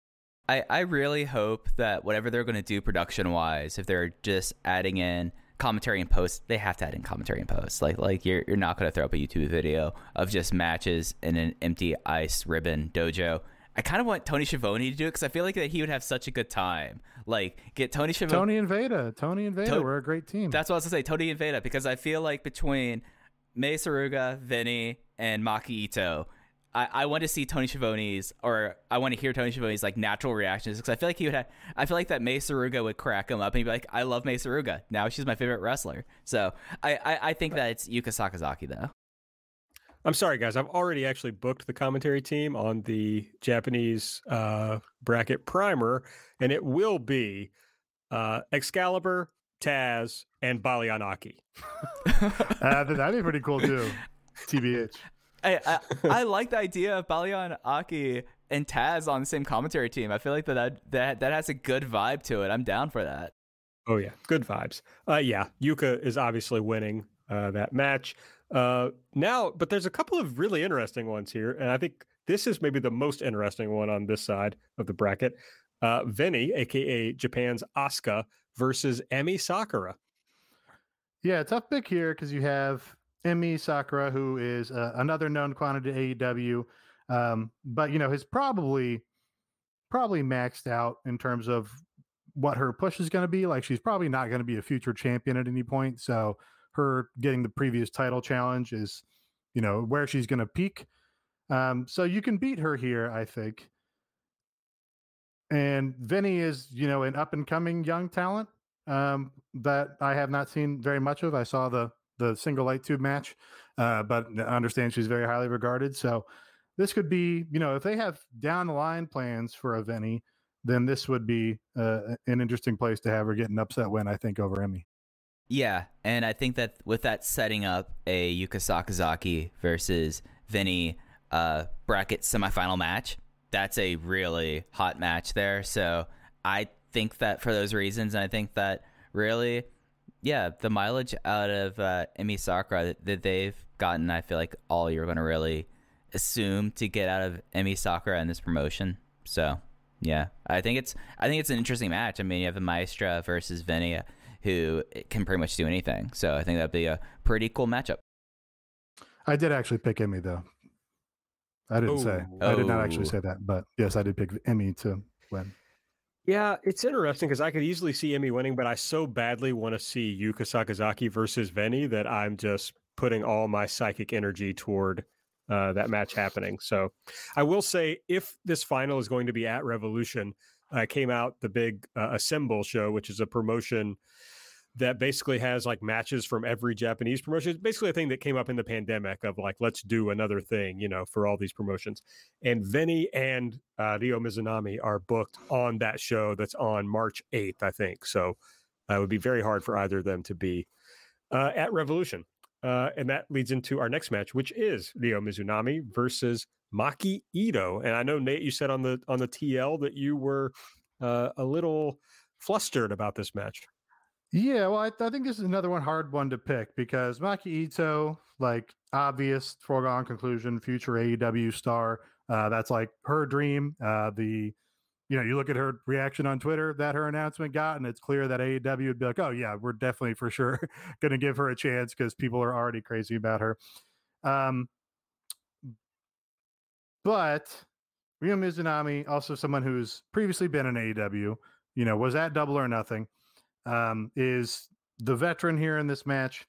I really hope that whatever they're going to do production wise, if they're just adding in commentary and post, they have to add in commentary and post. Like you're not going to throw up a YouTube video of just matches in an empty ice ribbon dojo. I kind of want Tony Schiavone to do it because I feel like that he would have such a good time. Like, get Tony Schiavone. Tony and Veda. We're a great team. That's what I was going to say, Tony and Veda, because I feel like between Mei Suruga, Vinny, and Maki Ito, I want to see Tony Schiavone's, or I want to hear Tony Schiavone's like natural reactions, because I feel like he would have. I feel like that Mei Suruga would crack him up and he'd be like, "I love Mei Suruga. Now she's my favorite wrestler." So I think that it's Yuka Sakazaki though. I'm sorry, guys. I've already actually booked the commentary team on the Japanese bracket primer, and it will be Excalibur, Taz, and Balianaki. That'd be pretty cool too. TBH. I like the idea of Balianaki and Taz on the same commentary team. I feel like that has a good vibe to it. I'm down for that. Oh yeah, good vibes. Yeah, Yuka is obviously winning that match. Now, but there's a couple of really interesting ones here, and I think this is maybe the most interesting one on this side of the bracket. Vinny, aka Japan's Asuka, versus Emi Sakura. Yeah, tough pick here because you have Emi Sakura, who is another known quantity to AEW, but has probably maxed out in terms of what her push is going to be. Like, she's probably not going to be a future champion at any point, so her getting the previous title challenge is, where she's going to peak. So you can beat her here, I think. And Vinny is, an up and coming young talent that I have not seen very much of. I saw the single light tube match, but I understand she's very highly regarded. So this could be, if they have down the line plans for a Vinny, then this would be an interesting place to have her get an upset win, I think, over Emi. Yeah, and I think that with that setting up a Yuka Sakazaki versus Vinny bracket semifinal match, that's a really hot match there. So I think that for those reasons, and I think that really, yeah, the mileage out of Emi Sakura that they've gotten, I feel like all you're going to really assume to get out of Emi Sakura in this promotion. So yeah, I think it's an interesting match. I mean, you have the Maestra versus Vinny, who can pretty much do anything. So I think that'd be a pretty cool matchup. I did actually pick Emi, though. I didn't say. I did not actually say that, but yes, I did pick Emi to win. Yeah, it's interesting because I could easily see Emi winning, but I so badly want to see Yuka Sakazaki versus Vinny that I'm just putting all my psychic energy toward that match happening. So I will say, if this final is going to be at Revolution, came out the big Assemble show, which is a promotion that basically has like matches from every Japanese promotion. It's basically a thing that came up in the pandemic of like, let's do another thing, for all these promotions. And Vinny and Ryo Mizunami are booked on that show that's on March 8th, I think. So it would be very hard for either of them to be at Revolution. And that leads into our next match, which is Ryo Mizunami versus Maki Ito. And I know, Nate, you said on the TL that you were a little flustered about this match. Yeah, well, I think this is another hard one to pick because Maki Ito, like obvious foregone conclusion, future AEW star. That's like her dream. You look at her reaction on Twitter that her announcement got, and it's clear that AEW would be like, oh yeah, we're definitely for sure going to give her a chance because people are already crazy about her. But Ryo Mizunami, also someone who's previously been in AEW, was at Double or Nothing. Is the veteran here in this match.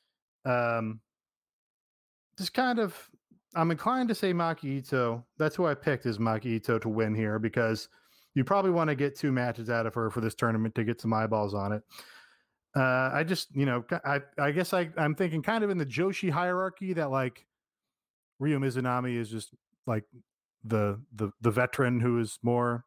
Just kind of, I'm inclined to say Maki Ito. That's who I picked, is Maki Ito to win here, because you probably want to get 2 matches out of her for this tournament to get some eyeballs on it. I just, I guess I'm thinking kind of in the Joshi hierarchy that like Ryo Mizunami is just like the veteran who is more,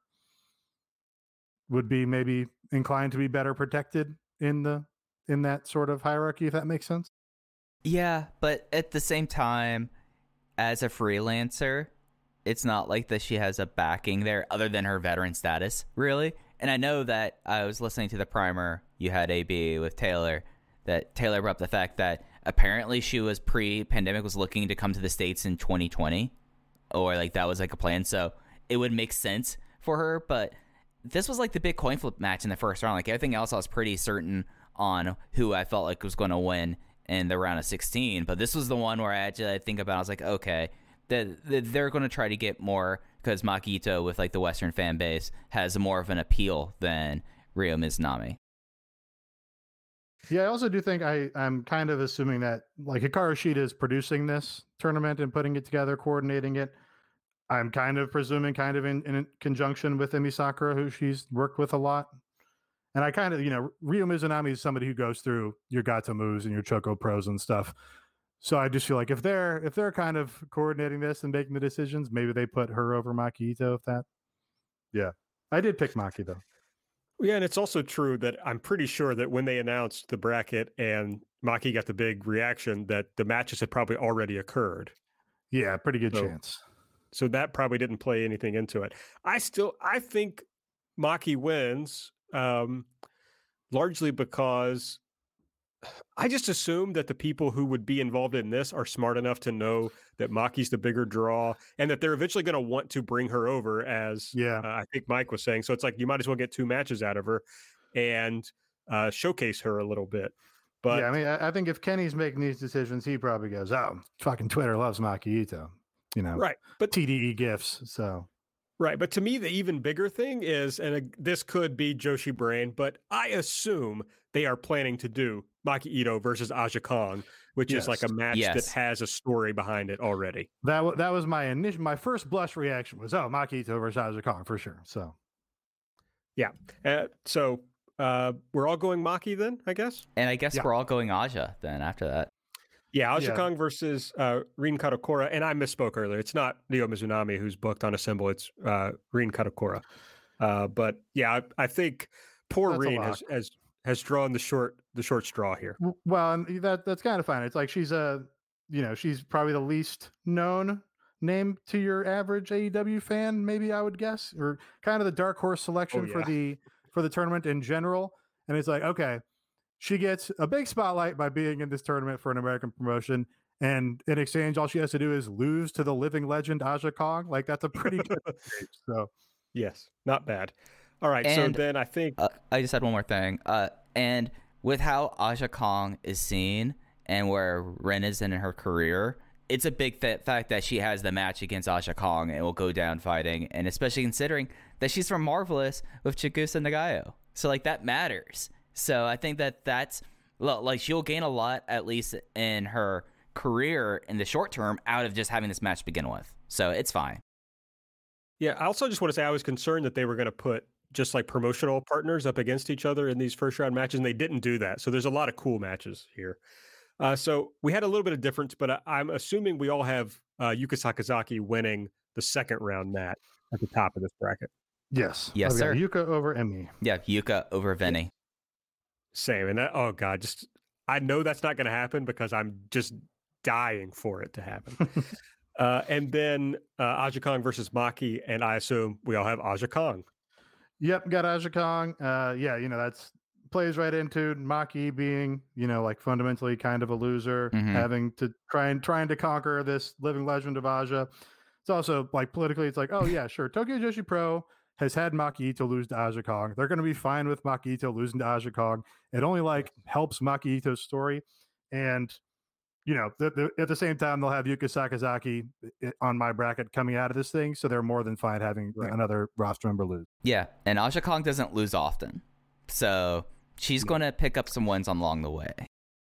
would be maybe inclined to be better protected in that sort of hierarchy, if that makes sense. Yeah, but at the same time, as a freelancer, it's not like that she has a backing there other than her veteran status, really. And I know that I was listening to the primer you had, AB, with Taylor, that Taylor brought up the fact that apparently she was pre-pandemic was looking to come to the States in 2020, or like that was like a plan. So it would make sense for her, but this was like the big coin flip match in the first round. Like everything else, I was pretty certain on who I felt like was going to win in the round of 16. But this was the one where I think about it, I was like, okay, they're going to try to get more, because Maki Ito with like the Western fan base has more of an appeal than Ryo Mizunami. Yeah, I also do think I'm kind of assuming that like Hikaru Shida is producing this tournament and putting it together, coordinating it. I'm kind of presuming kind of in conjunction with Emi Sakura, who she's worked with a lot. And I kind of, Ryo Mizunami is somebody who goes through your Gata moves and your Choco Pros and stuff. So I just feel like if they're kind of coordinating this and making the decisions, maybe they put her over Maki Ito. Yeah. I did pick Maki, though. Yeah, and it's also true that I'm pretty sure that when they announced the bracket and Maki got the big reaction, that the matches had probably already occurred. Yeah, pretty good chance. So that probably didn't play anything into it. I think Maki wins, largely because I just assume that the people who would be involved in this are smart enough to know that Maki's the bigger draw, and that they're eventually going to want to bring her over, as I think Mike was saying. So it's like you might as well get 2 matches out of her and showcase her a little bit. But yeah, I mean, I think if Kenny's making these decisions, he probably goes, "Oh, fucking Twitter loves Maki Ito." Right, but TDE gifts. So right, but to me, the even bigger thing is, and this could be Joshi brain, but I assume they are planning to do Maki Ito versus Aja Kong, which is like a match that has a story behind it already. That was my first blush reaction was, oh, Maki Ito versus Aja Kong for sure. So yeah, so we're all going Maki then, I guess. And I guess we're all going Aja then after that. Yeah, Aja Kong versus Rin Katakura. And I misspoke earlier. It's not Ryo Mizunami who's booked on Assemble. It's Rin Katakura. But yeah, I think poor That's a Reen lock. has drawn the short straw here. Well, and that's kind of fine. It's like she's she's probably the least known name to your average AEW fan, maybe I would guess, or kind of the dark horse selection for the tournament in general. And it's like, okay, she gets a big spotlight by being in this tournament for an American promotion, and in exchange, all she has to do is lose to the living legend Aja Kong. Like, that's a pretty good exchange. So yes, not bad. All right, And, so then I think I just had one more thing. And with how Aja Kong is seen and where Ren is in her career, it's a big fact that she has the match against Aja Kong and will go down fighting, and especially considering that she's from Marvelous with Chigusa Nagayo. So, like, that matters. So I think that's, like, she'll gain a lot, at least in her career in the short term, out of just having this match to begin with. So it's fine. Yeah, I also just want to say I was concerned that they were going to put just like promotional partners up against each other in these first round matches, and they didn't do that. So there's a lot of cool matches here. So we had a little bit of difference, but I'm assuming we all have Yuka Sakazaki winning the second round match at the top of this bracket. yes, Yes, sir. Yuka over Emmy. Yeah, Yuka over Vinny. Same. And that, oh God, I know that's not going to happen because I'm just dying for it to happen. And then Aja Kong versus Maki, and I assume we all have Aja Kong. Yep, got Aja Kong. That's plays right into Maki being, like fundamentally kind of a loser, having to trying to conquer this living legend of Aja. It's also like politically, it's like, oh yeah, sure. Tokyo Joshi Pro has had Maki Ito lose to Aja Kong. They're going to be fine with Maki Ito losing to Aja Kong. It only helps Maki Ito's story. And, at the same time, they'll have Yuka Sakazaki on my bracket coming out of this thing. So they're more than fine having another roster member lose. Yeah, and Aja Kong doesn't lose often. So she's going to pick up some wins along the way.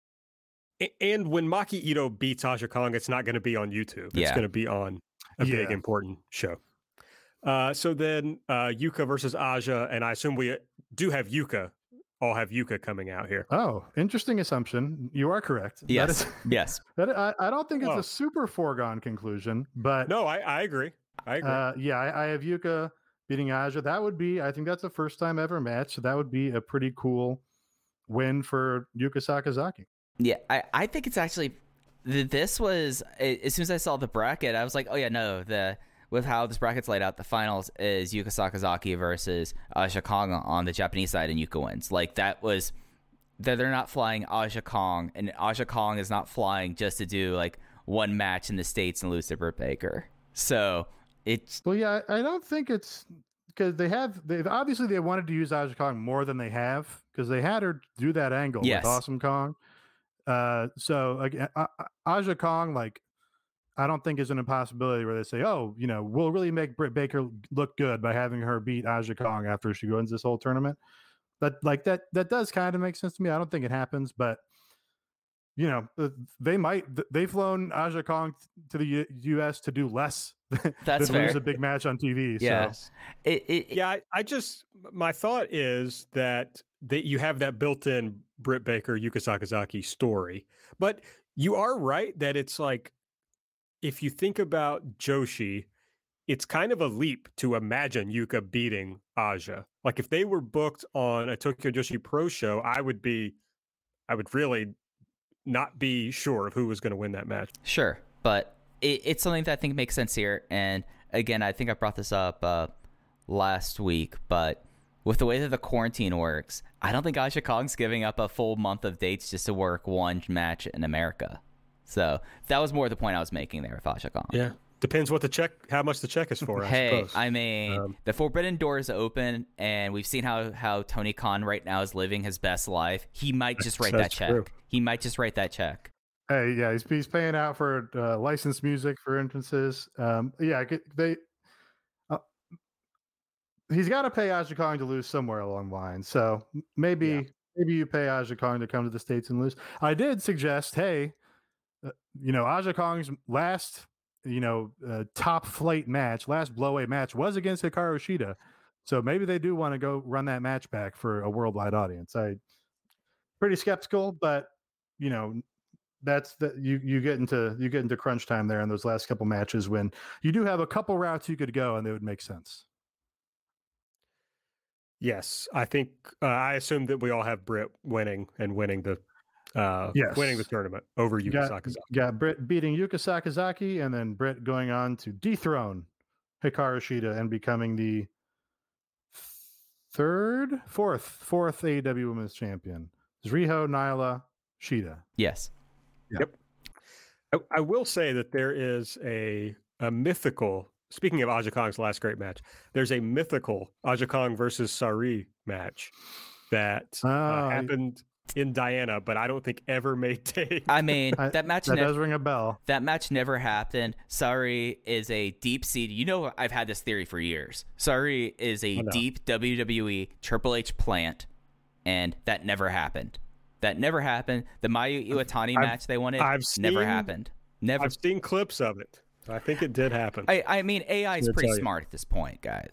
And when Maki Ito beats Aja Kong, it's not going to be on YouTube. It's going to be on a big, important show. So then Yuka versus Aja, and I assume we do have all have Yuka coming out here. Oh, interesting assumption. You are correct. Yes. Yes. I don't think it's a super foregone conclusion, but no, I agree. I have Yuka beating Aja. I think that's a first time ever match. So that would be a pretty cool win for Yuka Sakazaki. Yeah, I think it's actually, this was, as soon as I saw the bracket, I was like, oh yeah, no, with how this bracket's laid out, the finals is Yuka Sakazaki versus Aja Kong on the Japanese side, and Yuka wins. Like, that was, that they're not flying Aja Kong, and Aja Kong is not flying just to do like one match in the States and lose to Britt Baker. So it's, well, yeah, I don't think it's because they wanted to use Aja Kong more than they have, because they had her do that angle with Awesome Kong. So again, Aja Kong, like, I don't think is an impossibility where they say, oh, we'll really make Britt Baker look good by having her beat Aja Kong after she wins this whole tournament. That does kind of make sense to me. I don't think it happens, but they've flown Aja Kong to the US to do less that's than fair. lose a big match on TV. Yes. So. My thought is that you have that built-in Britt Baker, Yuka Sakazaki story, but you are right that it's like, if you think about Joshi, it's kind of a leap to imagine Yuka beating Aja. Like, if they were booked on a Tokyo Joshi Pro show, I would really not be sure of who was going to win that match. Sure, but it's something that I think makes sense here. And again, I think I brought this up last week, but with the way that the quarantine works, I don't think Aja Kong's giving up a full month of dates just to work one match in America. So that was more the point I was making there with Aja Kong. Yeah. Depends how much the check is for. I mean, the Forbidden Door is open, and we've seen how Tony Khan right now is living his best life. He might just write that check. True. He might just write that check. Hey, yeah, he's paying out for licensed music for entrances. He's got to pay Aja Kong to lose somewhere along the line. So maybe you pay Aja Kong to come to the States and lose. I did suggest, hey, Aja Kong's last, top flight match, last blowaway match was against Hikaru Shida. So maybe they do want to go run that match back for a worldwide audience. Pretty skeptical, but that's you get into crunch time there in those last couple matches when you do have a couple routes you could go and they would make sense. Yes, I think I assume that we all have Britt winning the winning the tournament over Yuka Sakazaki. Got Britt beating Yuka Sakazaki, and then Britt going on to dethrone Hikaru Shida and becoming the fourth AEW Women's Champion. Riho, Nyla, Shida. Yes. Yep. I will say that there is a mythical. Speaking of Aja Kong's last great match, there's a mythical Aja Kong versus Sari match that happened in Diana, but I don't think ever made tape. I mean, that match does ring a bell. That match never happened. Sari is a deep seed. You know, I've had this theory for years. Sari is a deep WWE Triple H plant, and that never happened. The Mayu Iwatani match they wanted never happened. Never. I've seen clips of it. I think it did happen. I mean, AI is pretty smart at this point, guys.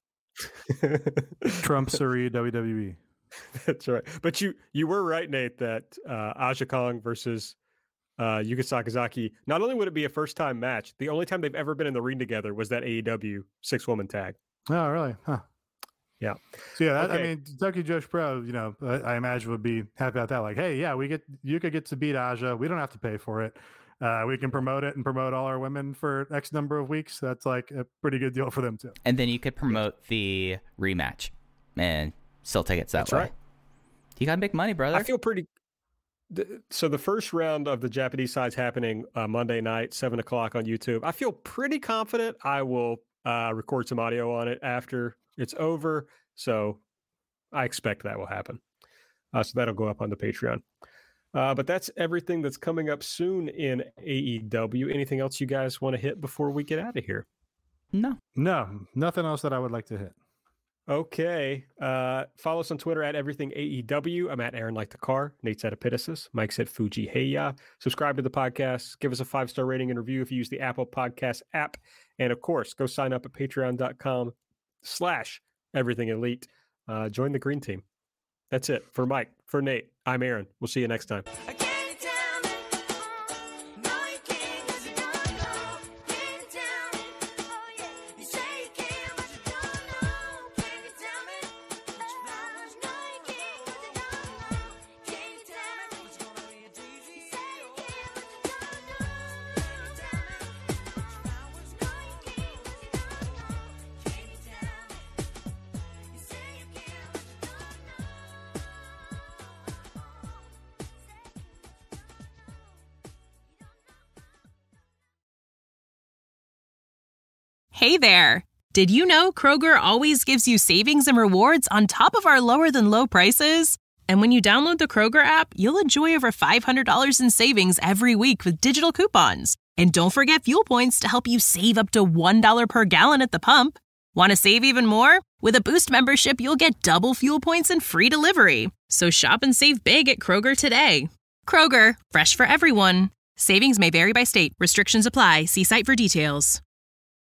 Trump Sari WWE. That's right. But you were right, Nate, that Aja Kong versus Yuka Sakazaki, not only would it be a first-time match, the only time they've ever been in the ring together was that AEW 6-woman tag. Oh, really? Huh. Yeah. So, yeah, I mean, Kentucky Josh Pro, I imagine would be happy about that. Like, hey, yeah, Yuka gets to beat Aja. We don't have to pay for it. We can promote it and promote all our women for X number of weeks. That's like a pretty good deal for them too. And then you could promote the rematch and sell tickets that way. Right. You got to make money, brother. I feel pretty. So the first round of the Japanese side's happening Monday night, 7:00 on YouTube. I feel pretty confident I will record some audio on it after it's over. So I expect that will happen. So that'll go up on the Patreon. But that's everything that's coming up soon in AEW. Anything else you guys want to hit before we get out of here? No, nothing else that I would like to hit. Okay. Follow us on Twitter at Everything AEW. I'm at Aaron Like the Car. Nate's at Epitasis. Mike's at Fuji Heya. Subscribe to the podcast. Give us a 5-star rating and review if you use the Apple Podcast app. And of course, go sign up at patreon.com/Everything Elite. Join the green team. That's it. For Mike, for Nate, I'm Aaron. We'll see you next time. Hey there! Did you know Kroger always gives you savings and rewards on top of our lower-than-low prices? And when you download the Kroger app, you'll enjoy over $500 in savings every week with digital coupons. And don't forget fuel points to help you save up to $1 per gallon at the pump. Want to save even more? With a Boost membership, you'll get double fuel points and free delivery. So shop and save big at Kroger today. Kroger, fresh for everyone. Savings may vary by state. Restrictions apply. See site for details.